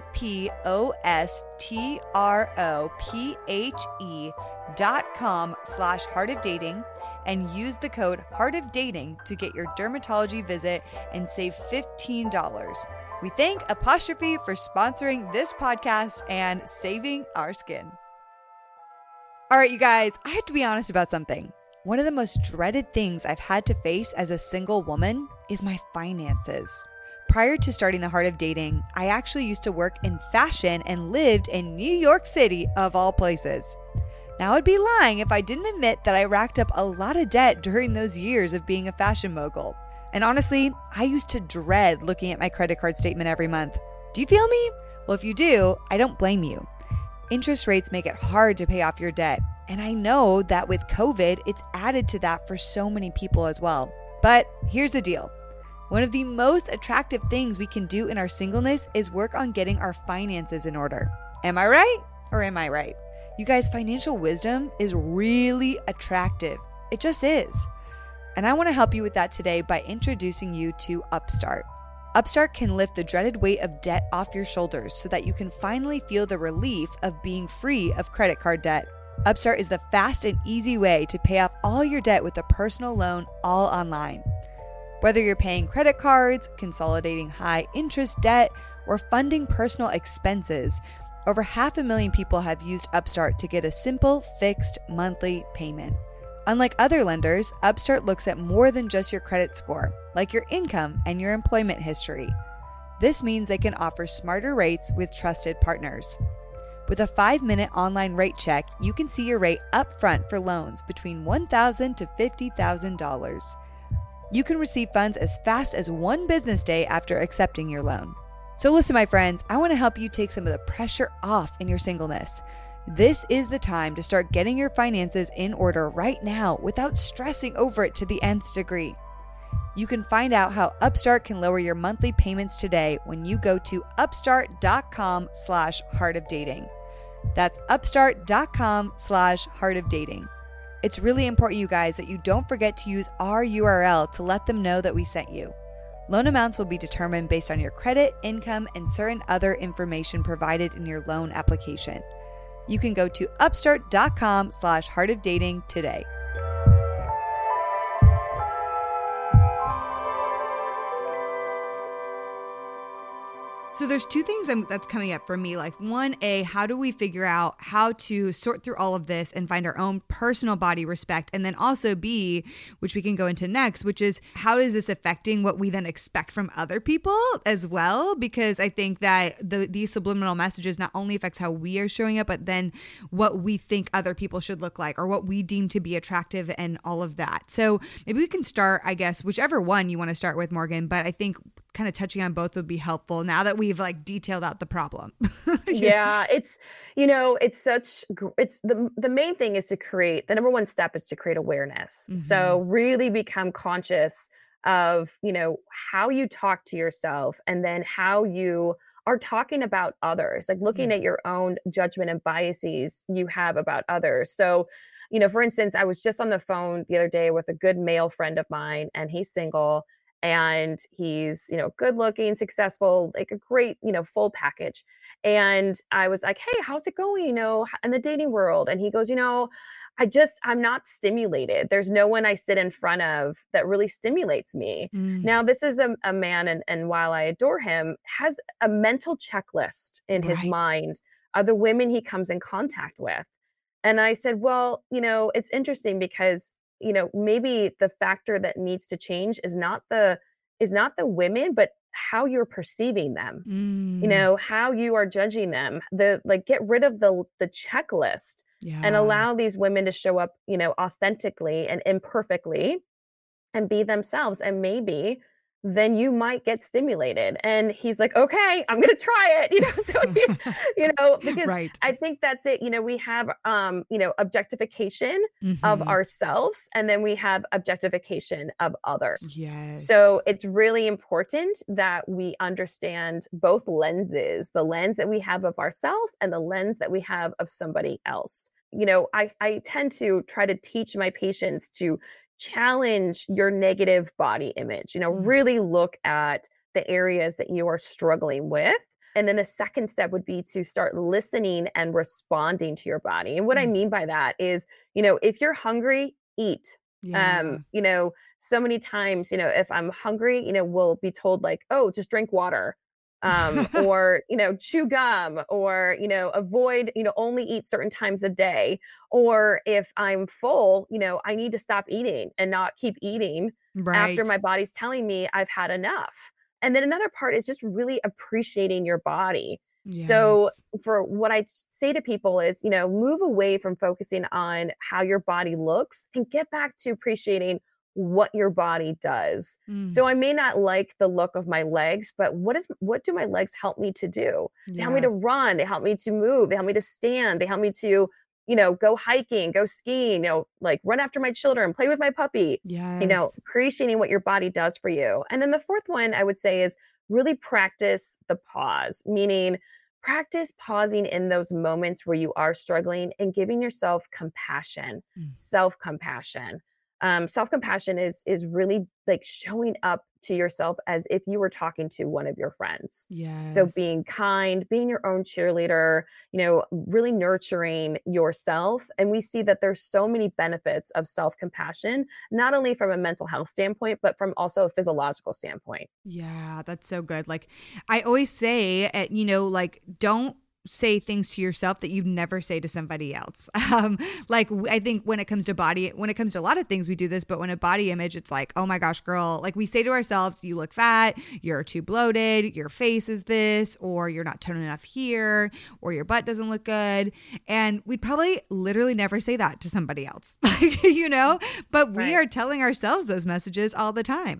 S1: A-P-O-S-T-R-O-P-H-E dot com slash heart of dating and use the code heart of dating to get your dermatology visit and save fifteen dollars. We thank Apostrophe for sponsoring this podcast and saving our skin. All right, you guys, I have to be honest about something. One of the most dreaded things I've had to face as a single woman is my finances. Prior to starting the Heart of Dating, I actually used to work in fashion and lived in New York City, of all places. Now, I'd be lying if I didn't admit that I racked up a lot of debt during those years of being a fashion mogul. And honestly, I used to dread looking at my credit card statement every month. Do you feel me? Well, if you do, I don't blame you. Interest rates make it hard to pay off your debt. And I know that with COVID, it's added to that for so many people as well. But here's the deal. One of the most attractive things we can do in our singleness is work on getting our finances in order. Am I right? Or am I right? You guys, financial wisdom is really attractive. It just is. And I want to help you with that today by introducing you to Upstart. Upstart can lift the dreaded weight of debt off your shoulders so that you can finally feel the relief of being free of credit card debt. Upstart is the fast and easy way to pay off all your debt with a personal loan all online. Whether you're paying credit cards, consolidating high interest debt, or funding personal expenses, over half a million people have used Upstart to get a simple, fixed monthly payment. Unlike other lenders, Upstart looks at more than just your credit score, like your income and your employment history. This means they can offer smarter rates with trusted partners. With a five-minute online rate check, you can see your rate upfront for loans between one thousand dollars to fifty thousand dollars. You can receive funds as fast as one business day after accepting your loan. So listen, my friends, I want to help you take some of the pressure off in your singleness. This is the time to start getting your finances in order right now without stressing over it to the nth degree. You can find out how Upstart can lower your monthly payments today when you go to upstart.com slash heart of dating. That's upstart.com slash heart of dating. It's really important, you guys, that you don't forget to use our U R L to let them know that we sent you. Loan amounts will be determined based on your credit, income, and certain other information provided in your loan application. You can go to upstart.com slash heart of dating today. So there's two things that's coming up for me. Like, one, A, how do we figure out how to sort through all of this and find our own personal body respect? And then also B, which we can go into next, which is how is this affecting what we then expect from other people as well? Because I think that the, these subliminal messages not only affects how we are showing up, but then what we think other people should look like or what we deem to be attractive and all of that. So maybe we can start, I guess, whichever one you want to start with, Morgan, but I think kind of touching on both would be helpful now that we've like detailed out the problem.
S2: Yeah, it's, you know, it's such, it's the, the main thing is to create, the number one step is to create awareness.
S1: Mhm.
S2: So really become conscious of, you know, how you talk to yourself and then how you are talking about others, like looking
S1: Mhm.
S2: at your own judgment and biases you have about others. So, you know, for instance, I was just on the phone the other day with a good male friend of mine, and he's single. And he's, you know, good looking, successful, like a great, you know, full package. And I was like, hey, how's it going, you know, in the dating world? And he goes, you know, I just, I'm not stimulated. There's no one I sit in front of that really stimulates me.
S1: Mm.
S2: Now, this is a, a man, and, and while I adore him, has a mental checklist in his
S1: Right.
S2: mind of the women he comes in contact with. And I said, well, you know, it's interesting because you know, maybe the factor that needs to change is not the is not the women, but how you're perceiving them.
S1: Mm.
S2: You know, how you are judging them. The like get rid of the the checklist
S1: Yeah.
S2: and allow these women to show up, you know, authentically and imperfectly and be themselves. And maybe then you might get stimulated. And he's like, okay, I'm going to try it. You know, so, he, you know, because
S1: Right.
S2: I think that's it. You know, we have, um, you know, objectification
S1: Mhm.
S2: of ourselves, and then we have objectification of others.
S1: Yes.
S2: So it's really important that we understand both lenses, the lens that we have of ourselves and the lens that we have of somebody else. You know, I, I tend to try to teach my patients to challenge your negative body image, you know,
S1: Mhm.
S2: really look at the areas that you are struggling with. And then the second step would be to start listening and responding to your body. And what I
S1: Mm.
S2: mean by that is, you know, if you're hungry, eat.
S1: Yeah.
S2: Um, you know, so many times, you know, if I'm hungry, you know, we'll be told like, oh, just drink water. Um, or, you know, chew gum, or, you know, avoid, you know, only eat certain times of day. Or if I'm full, you know, I need to stop eating and not keep eating after
S1: Right.
S2: my body's telling me I've had enough. And then another part is just really appreciating your body. So
S1: Yes.
S2: for what I'd say to people is, you know, move away from focusing on how your body looks and get back to appreciating what your body does.
S1: Mm.
S2: So I may not like the look of my legs, but what is what do my legs help me to do? They help me
S1: Yeah.
S2: to run, they help me to move, they help me to stand, they help me to, you know, go hiking, go skiing, you know, like run after my children, play with my puppy. You know,
S1: Yes.
S2: appreciating what your body does for you. And then the fourth one I would say is really practice the pause, meaning practice pausing in those moments where you are struggling and giving yourself compassion,
S1: Mm.
S2: self-compassion. Um, self-compassion is is really like showing up to yourself as if you were talking to one of your friends. So
S1: Yes.
S2: being kind, being your own cheerleader, you know, really nurturing yourself. And we see that there's so many benefits of self-compassion, not only from a mental health standpoint, but from also a physiological standpoint.
S1: Yeah, that's so good. Like I always say, uh, you know, like don't say things to yourself that you'd never say to somebody else. Um, like w- I think when it comes to body, when it comes to a lot of things, we do this, but when a body image, it's like, oh my gosh, girl, like we say to ourselves, you look fat, you're too bloated, your face is this, or you're not toned enough here, or your butt doesn't look good. And we'd probably literally never say that to somebody else, you know, but we
S2: Right.
S1: are telling ourselves those messages all the time.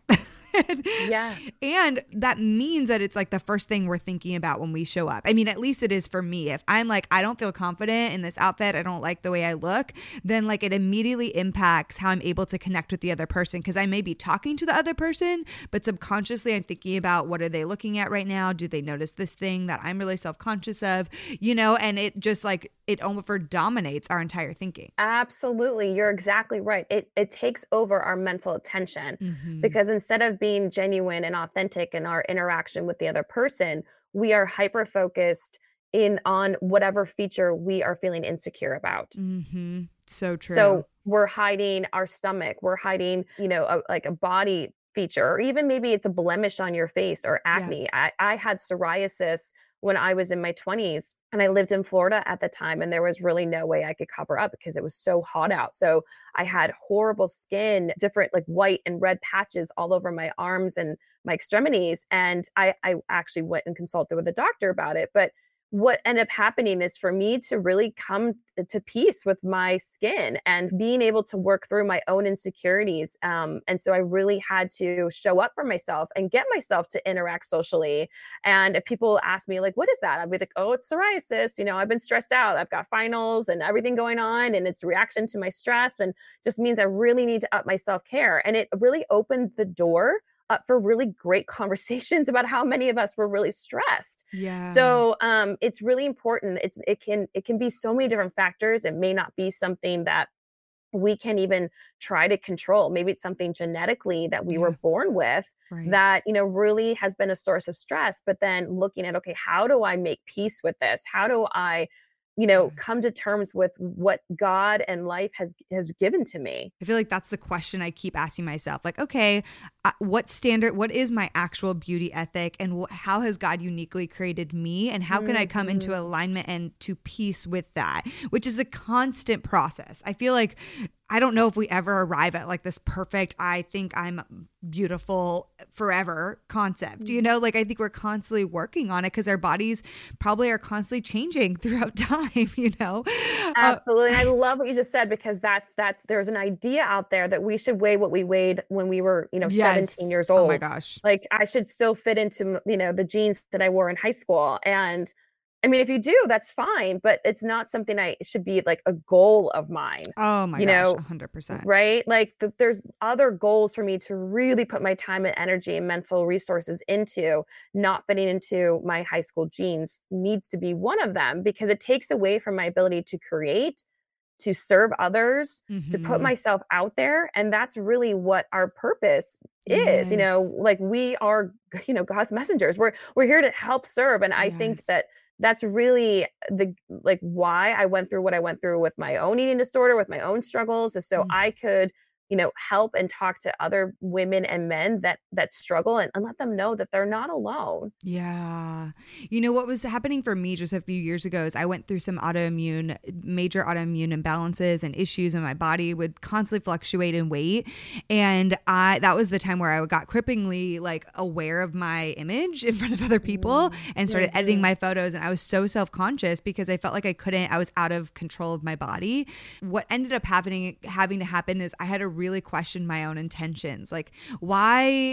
S2: Yes.
S1: And that means that it's like the first thing we're thinking about when we show up. I mean, at least it is for me. If I'm like, I don't feel confident in this outfit, I don't like the way I look, then like it immediately impacts how I'm able to connect with the other person. Cause I may be talking to the other person, but subconsciously I'm thinking about what are they looking at right now? Do they notice this thing that I'm really self-conscious of, you know, and it just like, it almost dominates our entire thinking.
S2: Absolutely. You're exactly right. It it takes over our mental attention
S1: Mm-hmm.
S2: because instead of being genuine and authentic in our interaction with the other person, we are hyper focused in on whatever feature we are feeling insecure about.
S1: Mm-hmm. So true.
S2: So we're hiding our stomach, we're hiding, you know, a, like a body feature, or even maybe it's a blemish on your face or
S1: Yeah.
S2: acne. I, I had psoriasis when I was in my twenties and I lived in Florida at the time, and there was really no way I could cover up because it was so hot out. So I had horrible skin, different like white and red patches all over my arms and my extremities. And I, I actually went and consulted with a doctor about it. But what ended up happening is for me to really come t- to peace with my skin and being able to work through my own insecurities. Um, and so I really had to show up for myself and get myself to interact socially. And if people ask me, like, what is that? I'd be like, oh, it's psoriasis. You know, I've been stressed out. I've got finals and everything going on, and it's a reaction to my stress. And just means I really need to up my self care. And it really opened the door up for really great conversations about how many of us were really stressed.
S1: Yeah.
S2: So um, it's really important. It's it can it can be so many different factors. It may not be something that we can even try to control. Maybe it's something genetically that we were
S1: Yeah.
S2: born with
S1: Right.
S2: that, you know, really has been a source of stress. But then looking at, okay, how do I make peace with this? How do I, you know, come to terms with what God and life has has given to me?
S1: I feel like that's the question I keep asking myself. Like, okay, uh, what standard, what is my actual beauty ethic, and wh- how has God uniquely created me? And how can I come into
S2: Mhm.
S1: alignment and to peace with that, which is a constant process. I feel like I don't know if we ever arrive at like this perfect, I think I'm beautiful forever concept. You know, like I think we're constantly working on it because our bodies probably are constantly changing throughout time, you know? Uh,
S2: Absolutely. And I love what you just said, because that's that's there's an idea out there that we should weigh what we weighed when we were, you know, seventeen years
S1: yes. Oh my
S2: old.
S1: gosh.
S2: Like I should still fit into, you know, the jeans that I wore in high school. And I mean, if you do, that's fine, but it's not something I should be like a goal of mine,
S1: Oh my
S2: you
S1: gosh.
S2: know,
S1: one hundred percent.
S2: right? Like th- there's other goals for me to really put my time and energy and mental resources into. Not fitting into my high school jeans needs to be one of them, because it takes away from my ability to create, to serve others, to put
S1: Mm-hmm.
S2: myself out there. And that's really what our purpose is. You know,
S1: Yes.
S2: like we are, you know, God's messengers. We're we're here to help serve. And I think
S1: Yes.
S2: that that's really the like why I went through what I went through with my own eating disorder, with my own struggles, is so
S1: Mm.
S2: I could, you know, help and talk to other women and men that that struggle, and, and let them know that they're not alone.
S1: Yeah. You know what was happening for me just a few years ago is I went through some autoimmune, major autoimmune imbalances and issues, and my body would constantly fluctuate in weight. And I, that was the time where I got cripplingly like aware of my image in front of other people and started editing
S2: Mhm.
S1: my photos. And I was so self-conscious because I felt like I couldn't, I was out of control of my body. What ended up happening, having to happen is I had to really question my own intentions. Like, why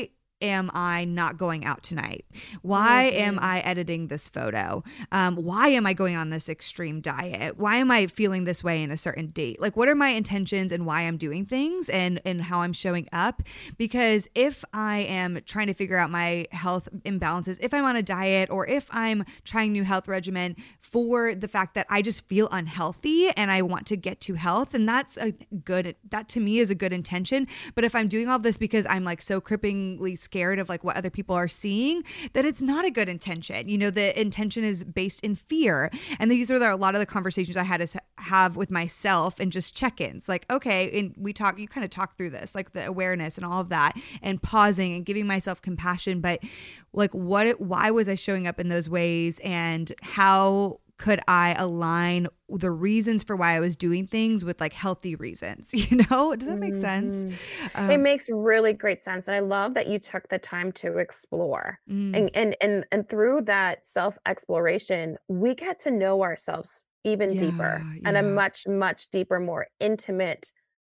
S1: am I not going out tonight? Why
S2: Mm-hmm.
S1: am I editing this photo? Um, why am I going on this extreme diet? Why am I feeling this way in a certain date? Like, what are my intentions and why I'm doing things and, and how I'm showing up? Because if I am trying to figure out my health imbalances, if I'm on a diet or if I'm trying new health regimen for the fact that I just feel unhealthy and I want to get to health, and that's a good, that to me is a good intention. But if I'm doing all this because I'm like so cripplingly scared of like what other people are seeing, that it's not a good intention. You know, the intention is based in fear. And these are the, a lot of the conversations I had to have with myself and just check-ins. Like, okay, and we talk, you kind of talk through this, like the awareness and all of that and pausing and giving myself compassion. But like, what, why was I showing up in those ways, and how could I align the reasons for why I was doing things with like healthy reasons? You know, does that make sense?
S2: Mm-hmm.
S1: Um,
S2: It makes really great sense. And I love that you took the time to explore.
S1: mm,
S2: And and and and through that self-exploration, we get to know ourselves even
S1: yeah,
S2: deeper and a
S1: yeah.
S2: much, much deeper, more intimate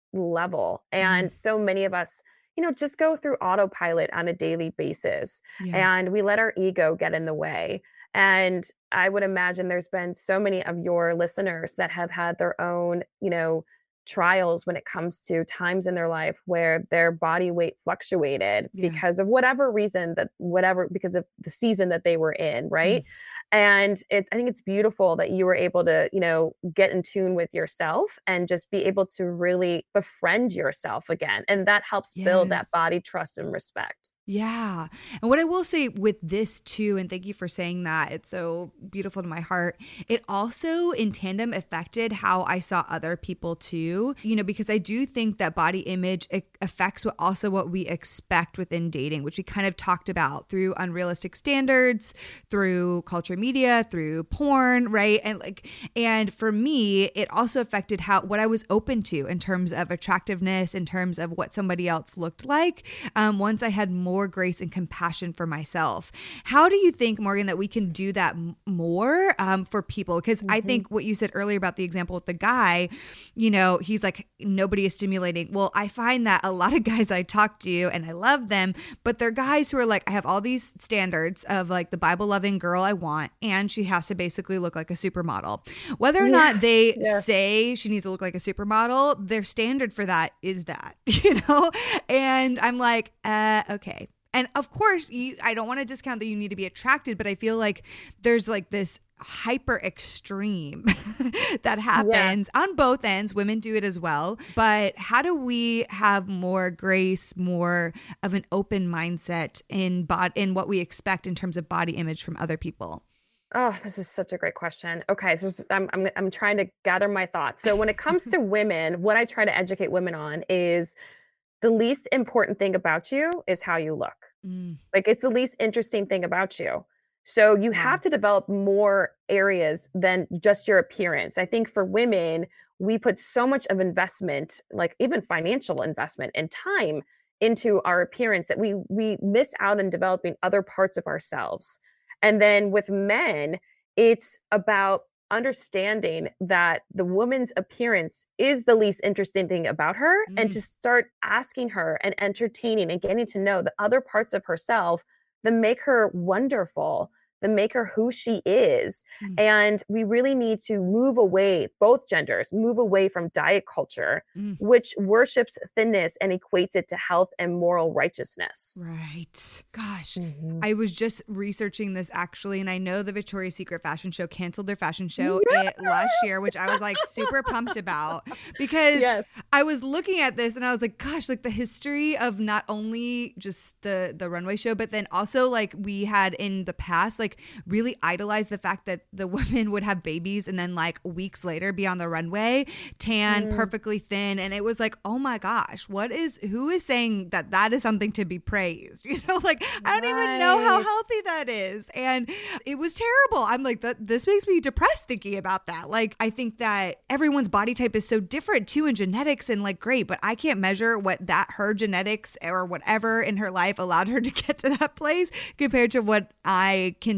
S2: level.
S1: Mm,
S2: And so many of us, you know, just go through autopilot on a daily basis,
S1: yeah.
S2: and we let our ego get in the way. And I would imagine there's been so many of your listeners that have had their own, you know, trials when it comes to times in their life where their body weight fluctuated
S1: Yeah.
S2: because of whatever reason, that whatever, because of the season that they were in, right?
S1: Mm.
S2: And it, I think it's beautiful that you were able to, you know, get in tune with yourself and just be able to really befriend yourself again. And that helps build that
S1: Yes.
S2: body trust and respect.
S1: Yeah. And what I will say with this too, and thank you for saying that, it's so beautiful to my heart. It also in tandem affected how I saw other people too, you know, because I do think that body image it affects what also what we expect within dating, which we kind of talked about through unrealistic standards, through culture media, through porn, right? And like, and for me, it also affected how, what I was open to in terms of attractiveness, in terms of what somebody else looked like. Um, once I had more grace and compassion for myself. How do you think, Morgan, that we can do that m- more um, for people? Because mm-hmm. I think what you said earlier about the example with the guy, you know, he's like, nobody is stimulating. Well, I find that a lot of guys I talk to, and I love them, but they're guys who are like, I have all these standards of like the Bible loving girl I want, and she has to basically look like a supermodel. Whether or
S2: Yes,
S1: not they
S2: yes.
S1: say she needs to look like a supermodel, their standard for that is that, you know? And I'm like, uh, okay. And of course, you, I don't want to discount that you need to be attracted, but I feel like there's like this hyper extreme that happens yeah. on both ends. Women do it as well. But how do we have more grace, more of an open mindset in bod- in what we expect in terms of body image from other people?
S2: Oh, this is such a great question. Okay, so this is- I'm, I'm I'm trying to gather my thoughts. So when it comes to women, what I try to educate women on is the least important thing about you is how you look.
S1: Mm.
S2: Like, it's the least interesting thing about you. So you
S1: Wow.
S2: have to develop more areas than just your appearance. I think for women, we put so much of investment, like even financial investment and time into our appearance, that we we miss out on developing other parts of ourselves. And then with men, it's about understanding that the woman's appearance is the least interesting thing about her,
S1: Mm.
S2: and to start asking her and entertaining and getting to know the other parts of herself that make her wonderful, that make her who she is.
S1: Mm.
S2: And we really need to move away, both genders, move away from diet culture,
S1: Mm.
S2: which worships thinness and equates it to health and moral righteousness.
S1: Right. Gosh,
S2: Mhm.
S1: I was just researching this actually, and I know the Victoria's Secret fashion show canceled their fashion show
S2: Yes!
S1: it, last year, which I was like super pumped about, because
S2: Yes.
S1: I was looking at this and I was like, gosh, like the history of not only just the the runway show, but then also like we had in the past, like really idolized the fact that the women would have babies and then like weeks later be on the runway, tan,
S2: Mm.
S1: perfectly thin. And it was like, oh my gosh, what is, who is saying that that is something to be praised? You know, like I don't even know how
S2: Right.
S1: healthy that is. And it was terrible. I'm like, that this makes me depressed thinking about that. Like, I think that everyone's body type is so different too in genetics, and like, great, but I can't measure what that her genetics or whatever in her life allowed her to get to that place compared to what I can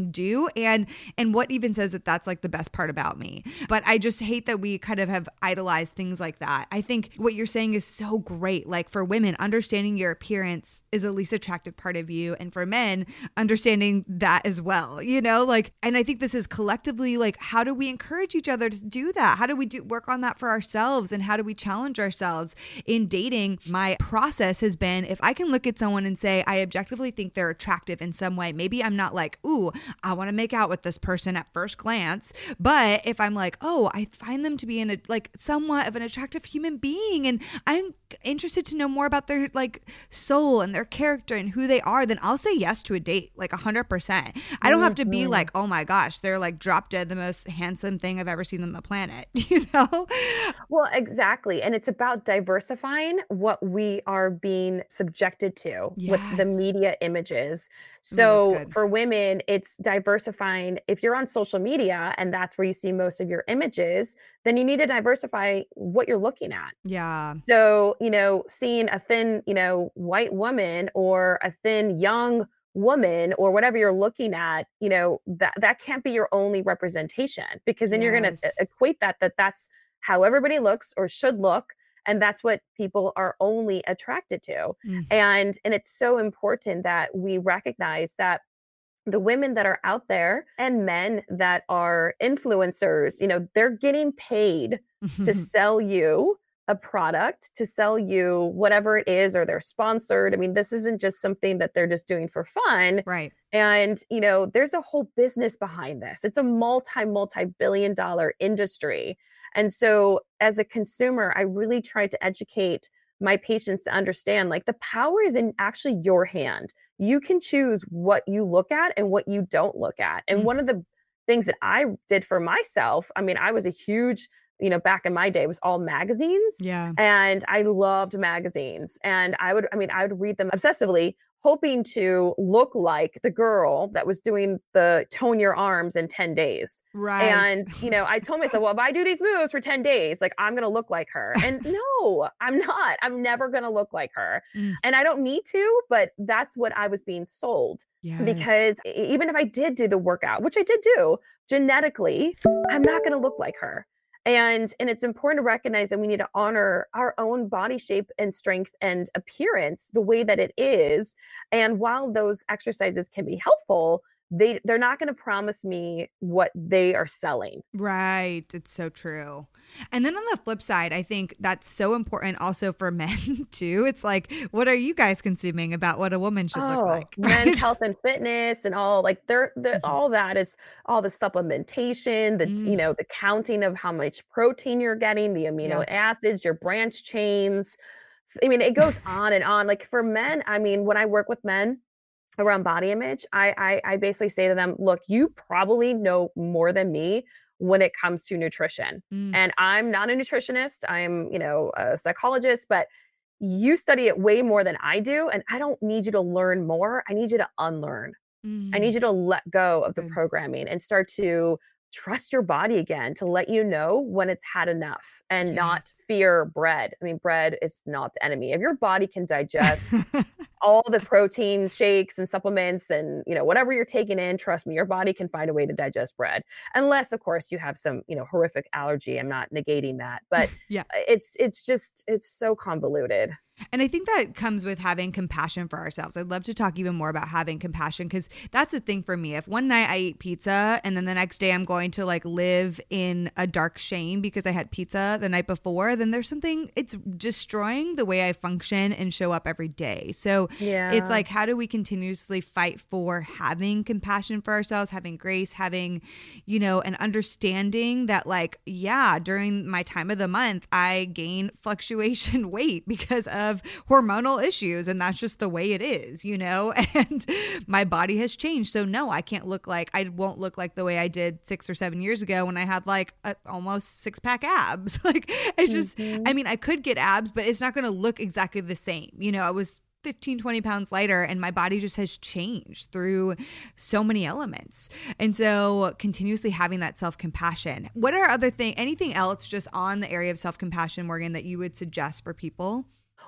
S1: can do, and and what even says that that's like the best part about me. But I just hate that we kind of have idolized things like that. I think what you're saying is so great. Like for women, understanding your appearance is the least attractive part of you, and for men, understanding that as well, you know, like, and I think this is collectively like, how do we encourage each other to do that? How do we do work on that for ourselves, and how do we challenge ourselves in dating? My process has been, if I can look at someone and say, I objectively think they're attractive in some way, maybe I'm not like, ooh, I want to make out with this person at first glance, but if I'm like, oh, I find them to be in a like somewhat of an attractive human being, and I'm interested to know more about their like soul and their character and who they are, then I'll say yes to a date, like a hundred percent. I don't have to be like, oh my gosh, they're like drop dead the most handsome thing I've ever seen on the planet, you know?
S2: Well, exactly. And it's about diversifying what we are being subjected to with the
S1: Yes.
S2: media images.
S1: Ooh, that's
S2: So
S1: good.
S2: for women, it's diversifying. If you're on social media and that's where you see most of your images, then you need to diversify what you're looking at.
S1: Yeah.
S2: So, you know, seeing a thin, you know, white woman or a thin young woman or whatever you're looking at, you know, that that can't be your only representation, because then you're going to
S1: Yes.
S2: equate that that that's how everybody looks or should look, and that's what people are only attracted to.
S1: Mm.
S2: And and it's so important that we recognize that the women that are out there and men that are influencers, you know, they're getting paid to sell you a product, to sell you whatever it is, or they're sponsored. I mean, this isn't just something that they're just doing for fun.
S1: Right.
S2: And, you know, there's a whole business behind this. It's a multi, multi billion dollar industry. And so as a consumer, I really try to educate my patients to understand, like, the power is in actually your hand. You can choose what you look at and what you don't look at. And
S1: Mm.
S2: one of the things that I did for myself, I mean, I was a huge, you know, back in my day, it was all magazines.
S1: Yeah.
S2: And I loved magazines. And I would, I mean, I would read them obsessively, hoping to look like the girl that was doing the tone your arms in ten days.
S1: Right.
S2: And, you know, I told myself, well, if I do these moves for ten days, like, I'm going to look like her. And no, I'm not. I'm never going to look like her.
S1: Mm.
S2: And I don't need to, but that's what I was being sold.
S1: Yes.
S2: Because e- even if I did do the workout, which I did do, genetically, I'm not going to look like her. And and it's important to recognize that we need to honor our own body shape and strength and appearance the way that it is. And while those exercises can be helpful, they they're not going to promise me what they are selling.
S1: Right. It's so true. And then on the flip side, I think that's so important also for men too. It's like, what are you guys consuming about what a woman should look like?
S2: Men's
S1: Right?
S2: health and fitness and all, like, they're, they're
S1: Mhm.
S2: all that is all the supplementation, the
S1: Mm.
S2: you know, the counting of how much protein you're getting, the amino acids, your branch chains. I mean, it goes on and on. Like, for men, I mean, when I work with men around body image, I, I I basically say to them, look, you probably know more than me when it comes to nutrition.
S1: Mm.
S2: And I'm not a nutritionist. I'm, you know, a psychologist, but you study it way more than I do. And I don't need you to learn more. I need you to unlearn. I need
S1: Mm.
S2: you to let go of the
S1: Good.
S2: programming and start to trust your body again, to let you know when it's had enough and not
S1: Yes.
S2: fear bread. I mean, bread is not the enemy. If your body can digest all the protein shakes and supplements and, you know, whatever you're taking in, trust me, your body can find a way to digest bread. Unless, of course, you have some, you know, horrific allergy. I'm not negating that, but
S1: Yeah.
S2: it's it's just it's so convoluted.
S1: And I think that comes with having compassion for ourselves. I'd love to talk even more about having compassion, because that's a thing for me. If one night I eat pizza and then the next day I'm going to like live in a dark shame because I had pizza the night before, then there's something, it's destroying the way I function and show up every day. So
S2: Yeah.
S1: it's like, how do we continuously fight for having compassion for ourselves, having grace, having, you know, an understanding that, like, yeah, during my time of the month, I gain fluctuation weight because of hormonal issues. And that's just the way it is, you know, and my body has changed. So no, I can't look like, I won't look like the way I did six or seven years ago when I had like a, almost six pack abs. Like, it's just,
S2: Mhm.
S1: I mean, I could get abs, but it's not going to look exactly the same. You know, I was fifteen, twenty pounds lighter and my body just has changed through so many elements. And so continuously having that self-compassion. What are other things, anything else just on the area of self-compassion, Morgan, that you would suggest for people?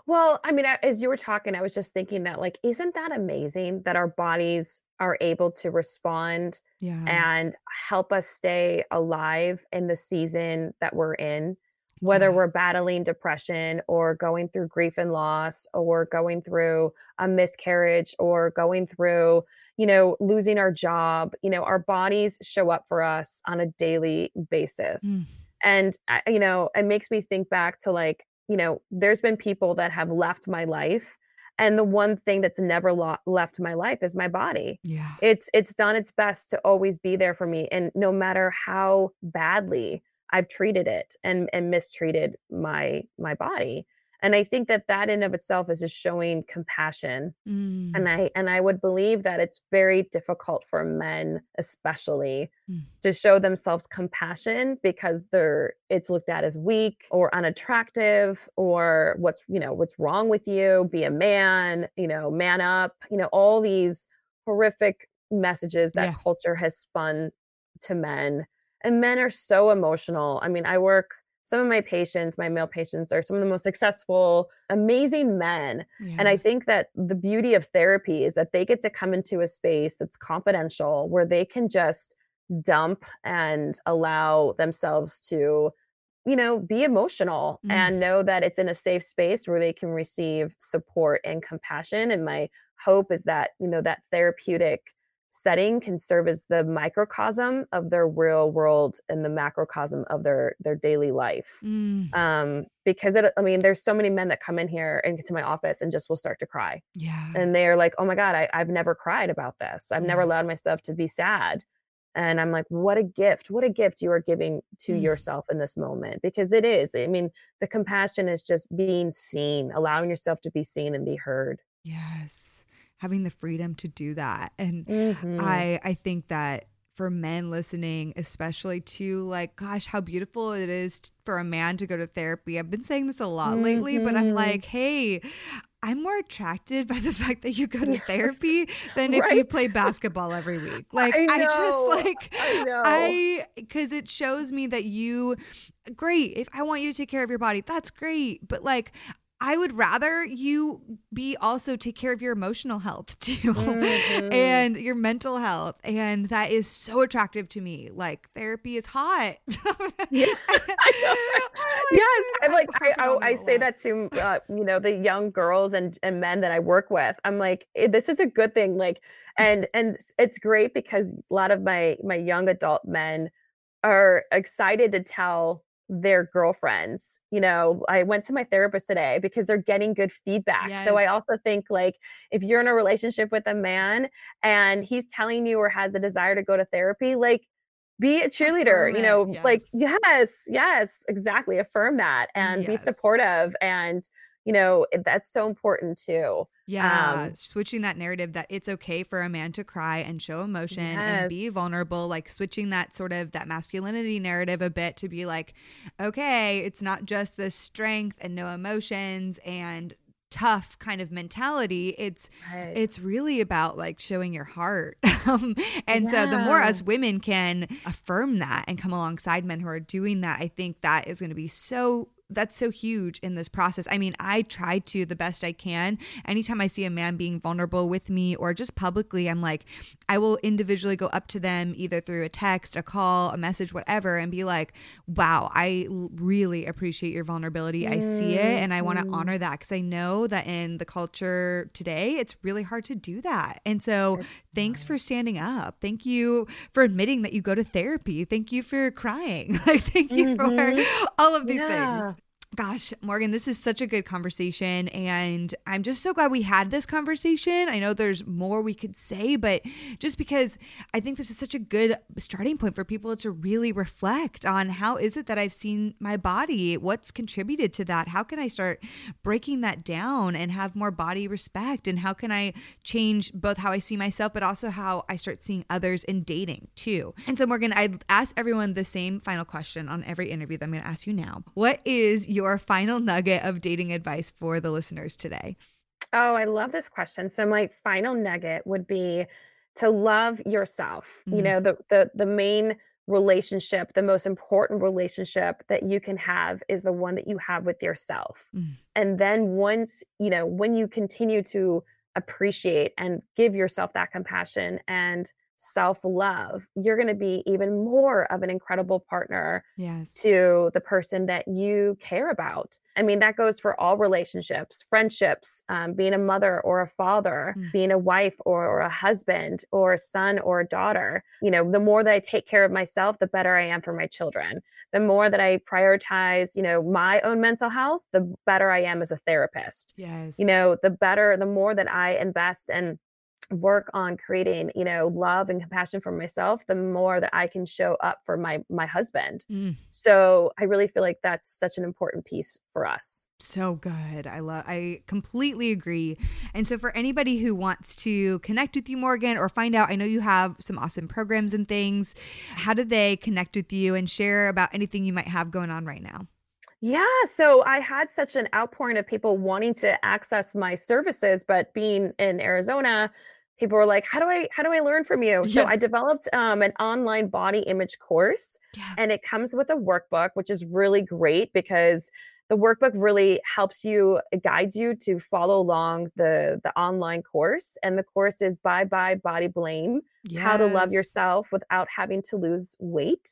S2: Well, I mean, a as you were talking, I was just thinking that, like, isn't that amazing that our bodies are able to respond
S1: Yeah.
S2: and help us stay alive in the season that we're in, whether
S1: Yeah.
S2: we're battling depression or going through grief and loss or going through a miscarriage or going through, you know, losing our job. You know, our bodies show up for us on a daily basis.
S1: Mm.
S2: And, I you know, it makes me think back to, like, you know, there's been people that have left my life, and the one thing that's never lo left my life is my body.
S1: Yeah.
S2: It's it's done its best to always be there for me, and no matter how badly I've treated it and and mistreated my my body. And I think that that in of itself is just showing compassion.
S1: Mm.
S2: And I and I would believe that it's very difficult for men, especially,
S1: Mm.
S2: to show themselves compassion because they're it's looked at as weak or unattractive or what's, you know, what's wrong with you? Be a man, you know, man up, you know, all these horrific messages that
S1: Yeah.
S2: culture has spun to men. And men are so emotional. I mean, I work some of my patients, my male patients, are some of the most successful, amazing men. And I
S1: Yeah.
S2: think that the beauty of therapy is that they get to come into a space that's confidential where they can just dump and allow themselves to, you know, be emotional
S1: Mm.
S2: and know that it's in a safe space where they can receive support and compassion. And my hope is that, you know, that therapeutic setting can serve as the microcosm of their real world and the macrocosm of their their daily life.
S1: Mm.
S2: Um, because it, I mean, there's so many men that come in here and get to my office and just will start to cry.
S1: Yeah.
S2: And they're like, "Oh my God, I, I've never cried about this. I've never
S1: Yeah.
S2: allowed myself to be sad." And I'm like, what a gift. What a gift you are giving to
S1: Mm.
S2: yourself in this moment. Because it is. I mean, the compassion is just being seen, allowing yourself to be seen and be heard.
S1: Yes. Having the freedom to do that. And
S2: Mhm.
S1: I I think that for men listening, especially to like, gosh, how beautiful it is t- for a man to go to therapy. I've been saying this a lot lately, but I'm
S2: Mhm.
S1: like, hey, I'm more attracted by the fact that you go to
S2: Yes.
S1: therapy than if you
S2: Right?
S1: play basketball every week. Like,
S2: I
S1: I just
S2: know.
S1: like,
S2: I know.
S1: I, because it shows me that you, great. If I want you to take care of your body, that's great. But like, I would rather you be also take care of your emotional health too
S2: Mhm.
S1: and your mental health. And that is so attractive to me. Like therapy is hot.
S2: Yeah, I know, right?
S1: I'm like,
S2: Yes,
S1: dude,
S2: I
S1: I'm
S2: like I
S1: harping
S2: I
S1: on it
S2: I
S1: a
S2: say
S1: lot.
S2: that to, uh, you know, the young girls and and men that I work with. I'm like, "Eh, this is a good thing," like, and and it's it's great because a lot of my my young adult men are excited to tell their girlfriends. You know, I went to my therapist today because they're getting good feedback. So I
S1: Yes.
S2: also think like if you're in a relationship with a man and he's telling you or has a desire to go to therapy, like be a cheerleader,
S1: Affirm
S2: you
S1: it.
S2: know, like
S1: Yes.
S2: yes, yes, exactly. Affirm that and be
S1: Yes.
S2: supportive and you know, it- that's so important too.
S1: Yeah,
S2: Um,
S1: switching that narrative that it's okay for a man to cry and show emotion and be
S2: yes.
S1: vulnerable, like switching that sort of that masculinity narrative a bit to be like, okay, it's not just this strength and no emotions and tough kind of mentality. It's
S2: Right.
S1: it's really about like showing your heart. um, and so the more
S2: Yeah.
S1: us women can affirm that and come alongside men who are doing that, I think that is going to be so that's so huge in this process. I mean, I try to the best I can. Anytime I see a man being vulnerable with me or just publicly, I'm like, I will individually go up to them either through a text, a call, a message, whatever, and be like, wow, I l- really appreciate your vulnerability. I see it and I want to
S2: Mhm.
S1: honor that because I know that in the culture today, it's really hard to do that. And so
S2: It's
S1: thanks
S2: hard.
S1: for standing up. Thank you for admitting that you go to therapy. Thank you for crying. Like, thank you for
S2: Mhm.
S1: all of these things.
S2: Yeah.
S1: Gosh, Morgan, this is such a good conversation. And I'm just so glad we had this conversation. I know there's more we could say, but just because I think this is such a good starting point for people to really reflect on how is it that I've seen my body? What's contributed to that? How can I start breaking that down and have more body respect? And how can I change both how I see myself, but also how I start seeing others in dating too? And so, Morgan, I ask everyone the same final question on every interview that I'm going to ask you now. What is your final nugget of dating advice for the listeners today?
S2: Oh, I love this question. So my final nugget would be to love yourself. You
S1: Mm.
S2: know, the the the main relationship, the most important relationship that you can have is the one that you have with yourself.
S1: Mm.
S2: And then once, you know, when you continue to appreciate and give yourself that compassion and self-love, you're going to be even more of an incredible partner
S1: Yes.
S2: to the person that you care about. I mean, that goes for all relationships, friendships, um, being a mother or a father,
S1: Mm.
S2: being a wife or, or a husband or a son or a daughter. You know, the more that I take care of myself, the better I am for my children. The more that I prioritize, you know, my own mental health, the better I am as a therapist.
S1: Yes.
S2: You know, the better, the more that I invest and work on creating, you know, love and compassion for myself, the more that I can show up for my my husband.
S1: Mm.
S2: So I really feel like that's such an important piece for us.
S1: So good. I love, I completely agree. And so for anybody who wants to connect with you, Morgan, or find out, I know you have some awesome programs and things. How do they connect with you and share about anything you might have going on right now?
S2: Yeah, so I had such an outpouring of people wanting to access my services, but being in Arizona, people were like, "How do I how do I learn from you?" So
S1: Yeah.
S2: I developed um, an online body image course,
S1: Yeah.
S2: and it comes with a workbook, which is really great because the workbook really helps you, it guides you to follow along the the online course. And the course is Bye Bye Body Blame: How to Love
S1: Yes.
S2: Yourself Without Having to Lose Weight.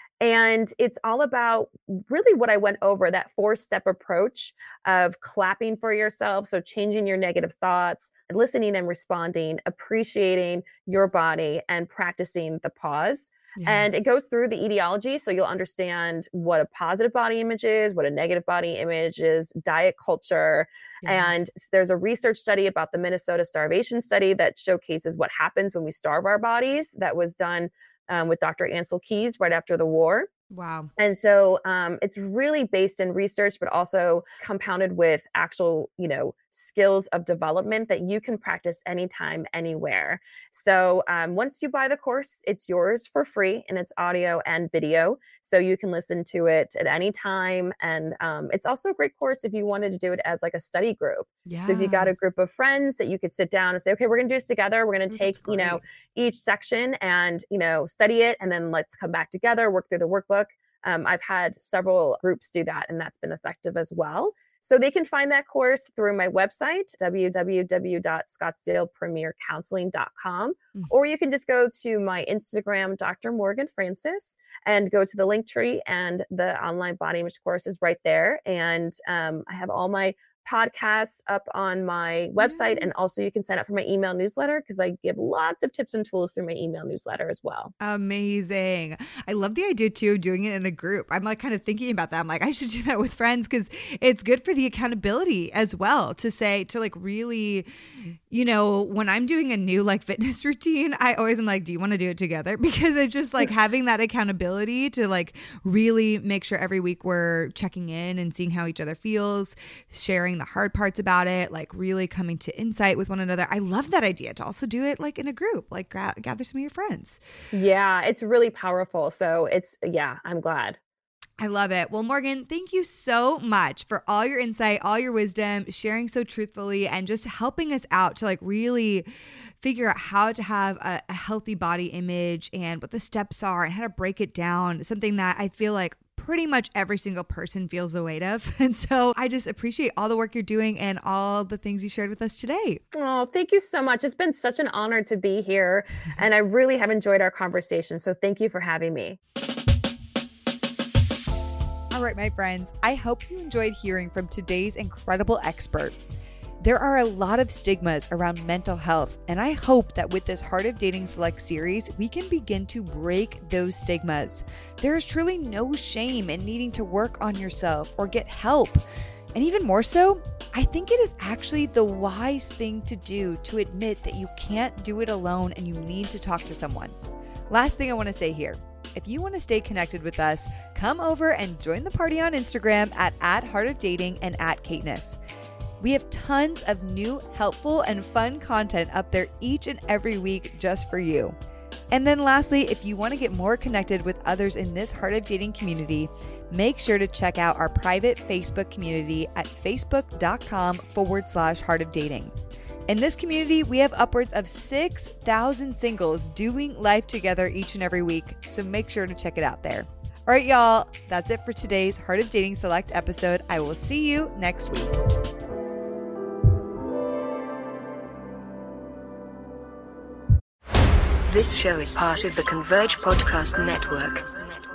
S2: And it's all about really what I went over, that four step approach of clapping for yourself. So changing your negative thoughts, listening and responding, appreciating your body, and practicing the pause. And it
S1: Yes.
S2: goes through the etiology. So you'll understand what a positive body image is, what a negative body image is, diet culture. And
S1: Yes.
S2: s- there's a research study about the Minnesota starvation study that showcases what happens when we starve our bodies. That was done um, with Doctor Ansel Keys right after the war.
S1: Wow.
S2: And so um, it's really based in research, but also compounded with actual, you know, skills of development that you can practice anytime, anywhere. So um, once you buy the course, it's yours for free, and it's audio and video. So you can listen to it at any time. And um, it's also a great course if you wanted to do it as like a study group. So if you got
S1: Yeah.
S2: a group of friends that you could sit down and say, okay, we're going to do this together. We're going to
S1: Ooh,
S2: take,
S1: that's
S2: you know,
S1: great.
S2: each section and, you know, study it. And then let's come back together, work through the workbook. Um, I've had several groups do that, and that's been effective as well. So they can find that course through my website, w w w dot scottsdale premier counseling dot com,
S1: Mm.
S2: or you can just go to my Instagram, Doctor Morgan Francis, and go to the link tree, and the online body image course is right there. And um, I have all my podcasts up on my website,
S1: Yeah.
S2: and also you can sign up for my email newsletter because I give lots of tips and tools through my email newsletter as well.
S1: Amazing. I love the idea too of doing it in a group. I'm like kind of thinking about that. I'm like, I should do that with friends because it's good for the accountability as well to say, to like really, you know, when I'm doing a new like fitness routine, I always am like, do you want to do it together? Because it's just like having that accountability to like really make sure every week we're checking in and seeing how each other feels, sharing the hard parts about it, like really coming to insight with one another. I love that idea to also do it like in a group, like gra- gather some of your friends.
S2: Yeah, it's really powerful. So it's, yeah, I'm glad.
S1: I love it. Well, Morgan, thank you so much for all your insight, all your wisdom, sharing so truthfully, and just helping us out to like really figure out how to have a, a healthy body image and what the steps are and how to break it down. Something that I feel like pretty much every single person feels the weight of. And so I just appreciate all the work you're doing and all the things you shared with us today.
S2: Oh, thank you so much. It's been such an honor to be here, and I really have enjoyed our conversation. So thank you for having me.
S1: All right, my friends, I hope you enjoyed hearing from today's incredible expert. There are a lot of stigmas around mental health, and I hope that with this Heart of Dating Select series, we can begin to break those stigmas. There is truly no shame in needing to work on yourself or get help. And even more so, I think it is actually the wise thing to do to admit that you can't do it alone and you need to talk to someone. Last thing I want to say here. If you want to stay connected with us, come over and join the party on Instagram at, at Heart of Dating and at Caitness. We have tons of new, helpful, and fun content up there each and every week just for you. And then lastly, if you want to get more connected with others in this Heart of Dating community, make sure to check out our private Facebook community at facebook.com forward slash Heart of Dating. In this community, we have upwards of six thousand singles doing life together each and every week, so make sure to check it out there. All right, y'all, that's it for today's Heart of Dating Select episode. I will see you next week.
S3: This show is part of the Converge Podcast Network.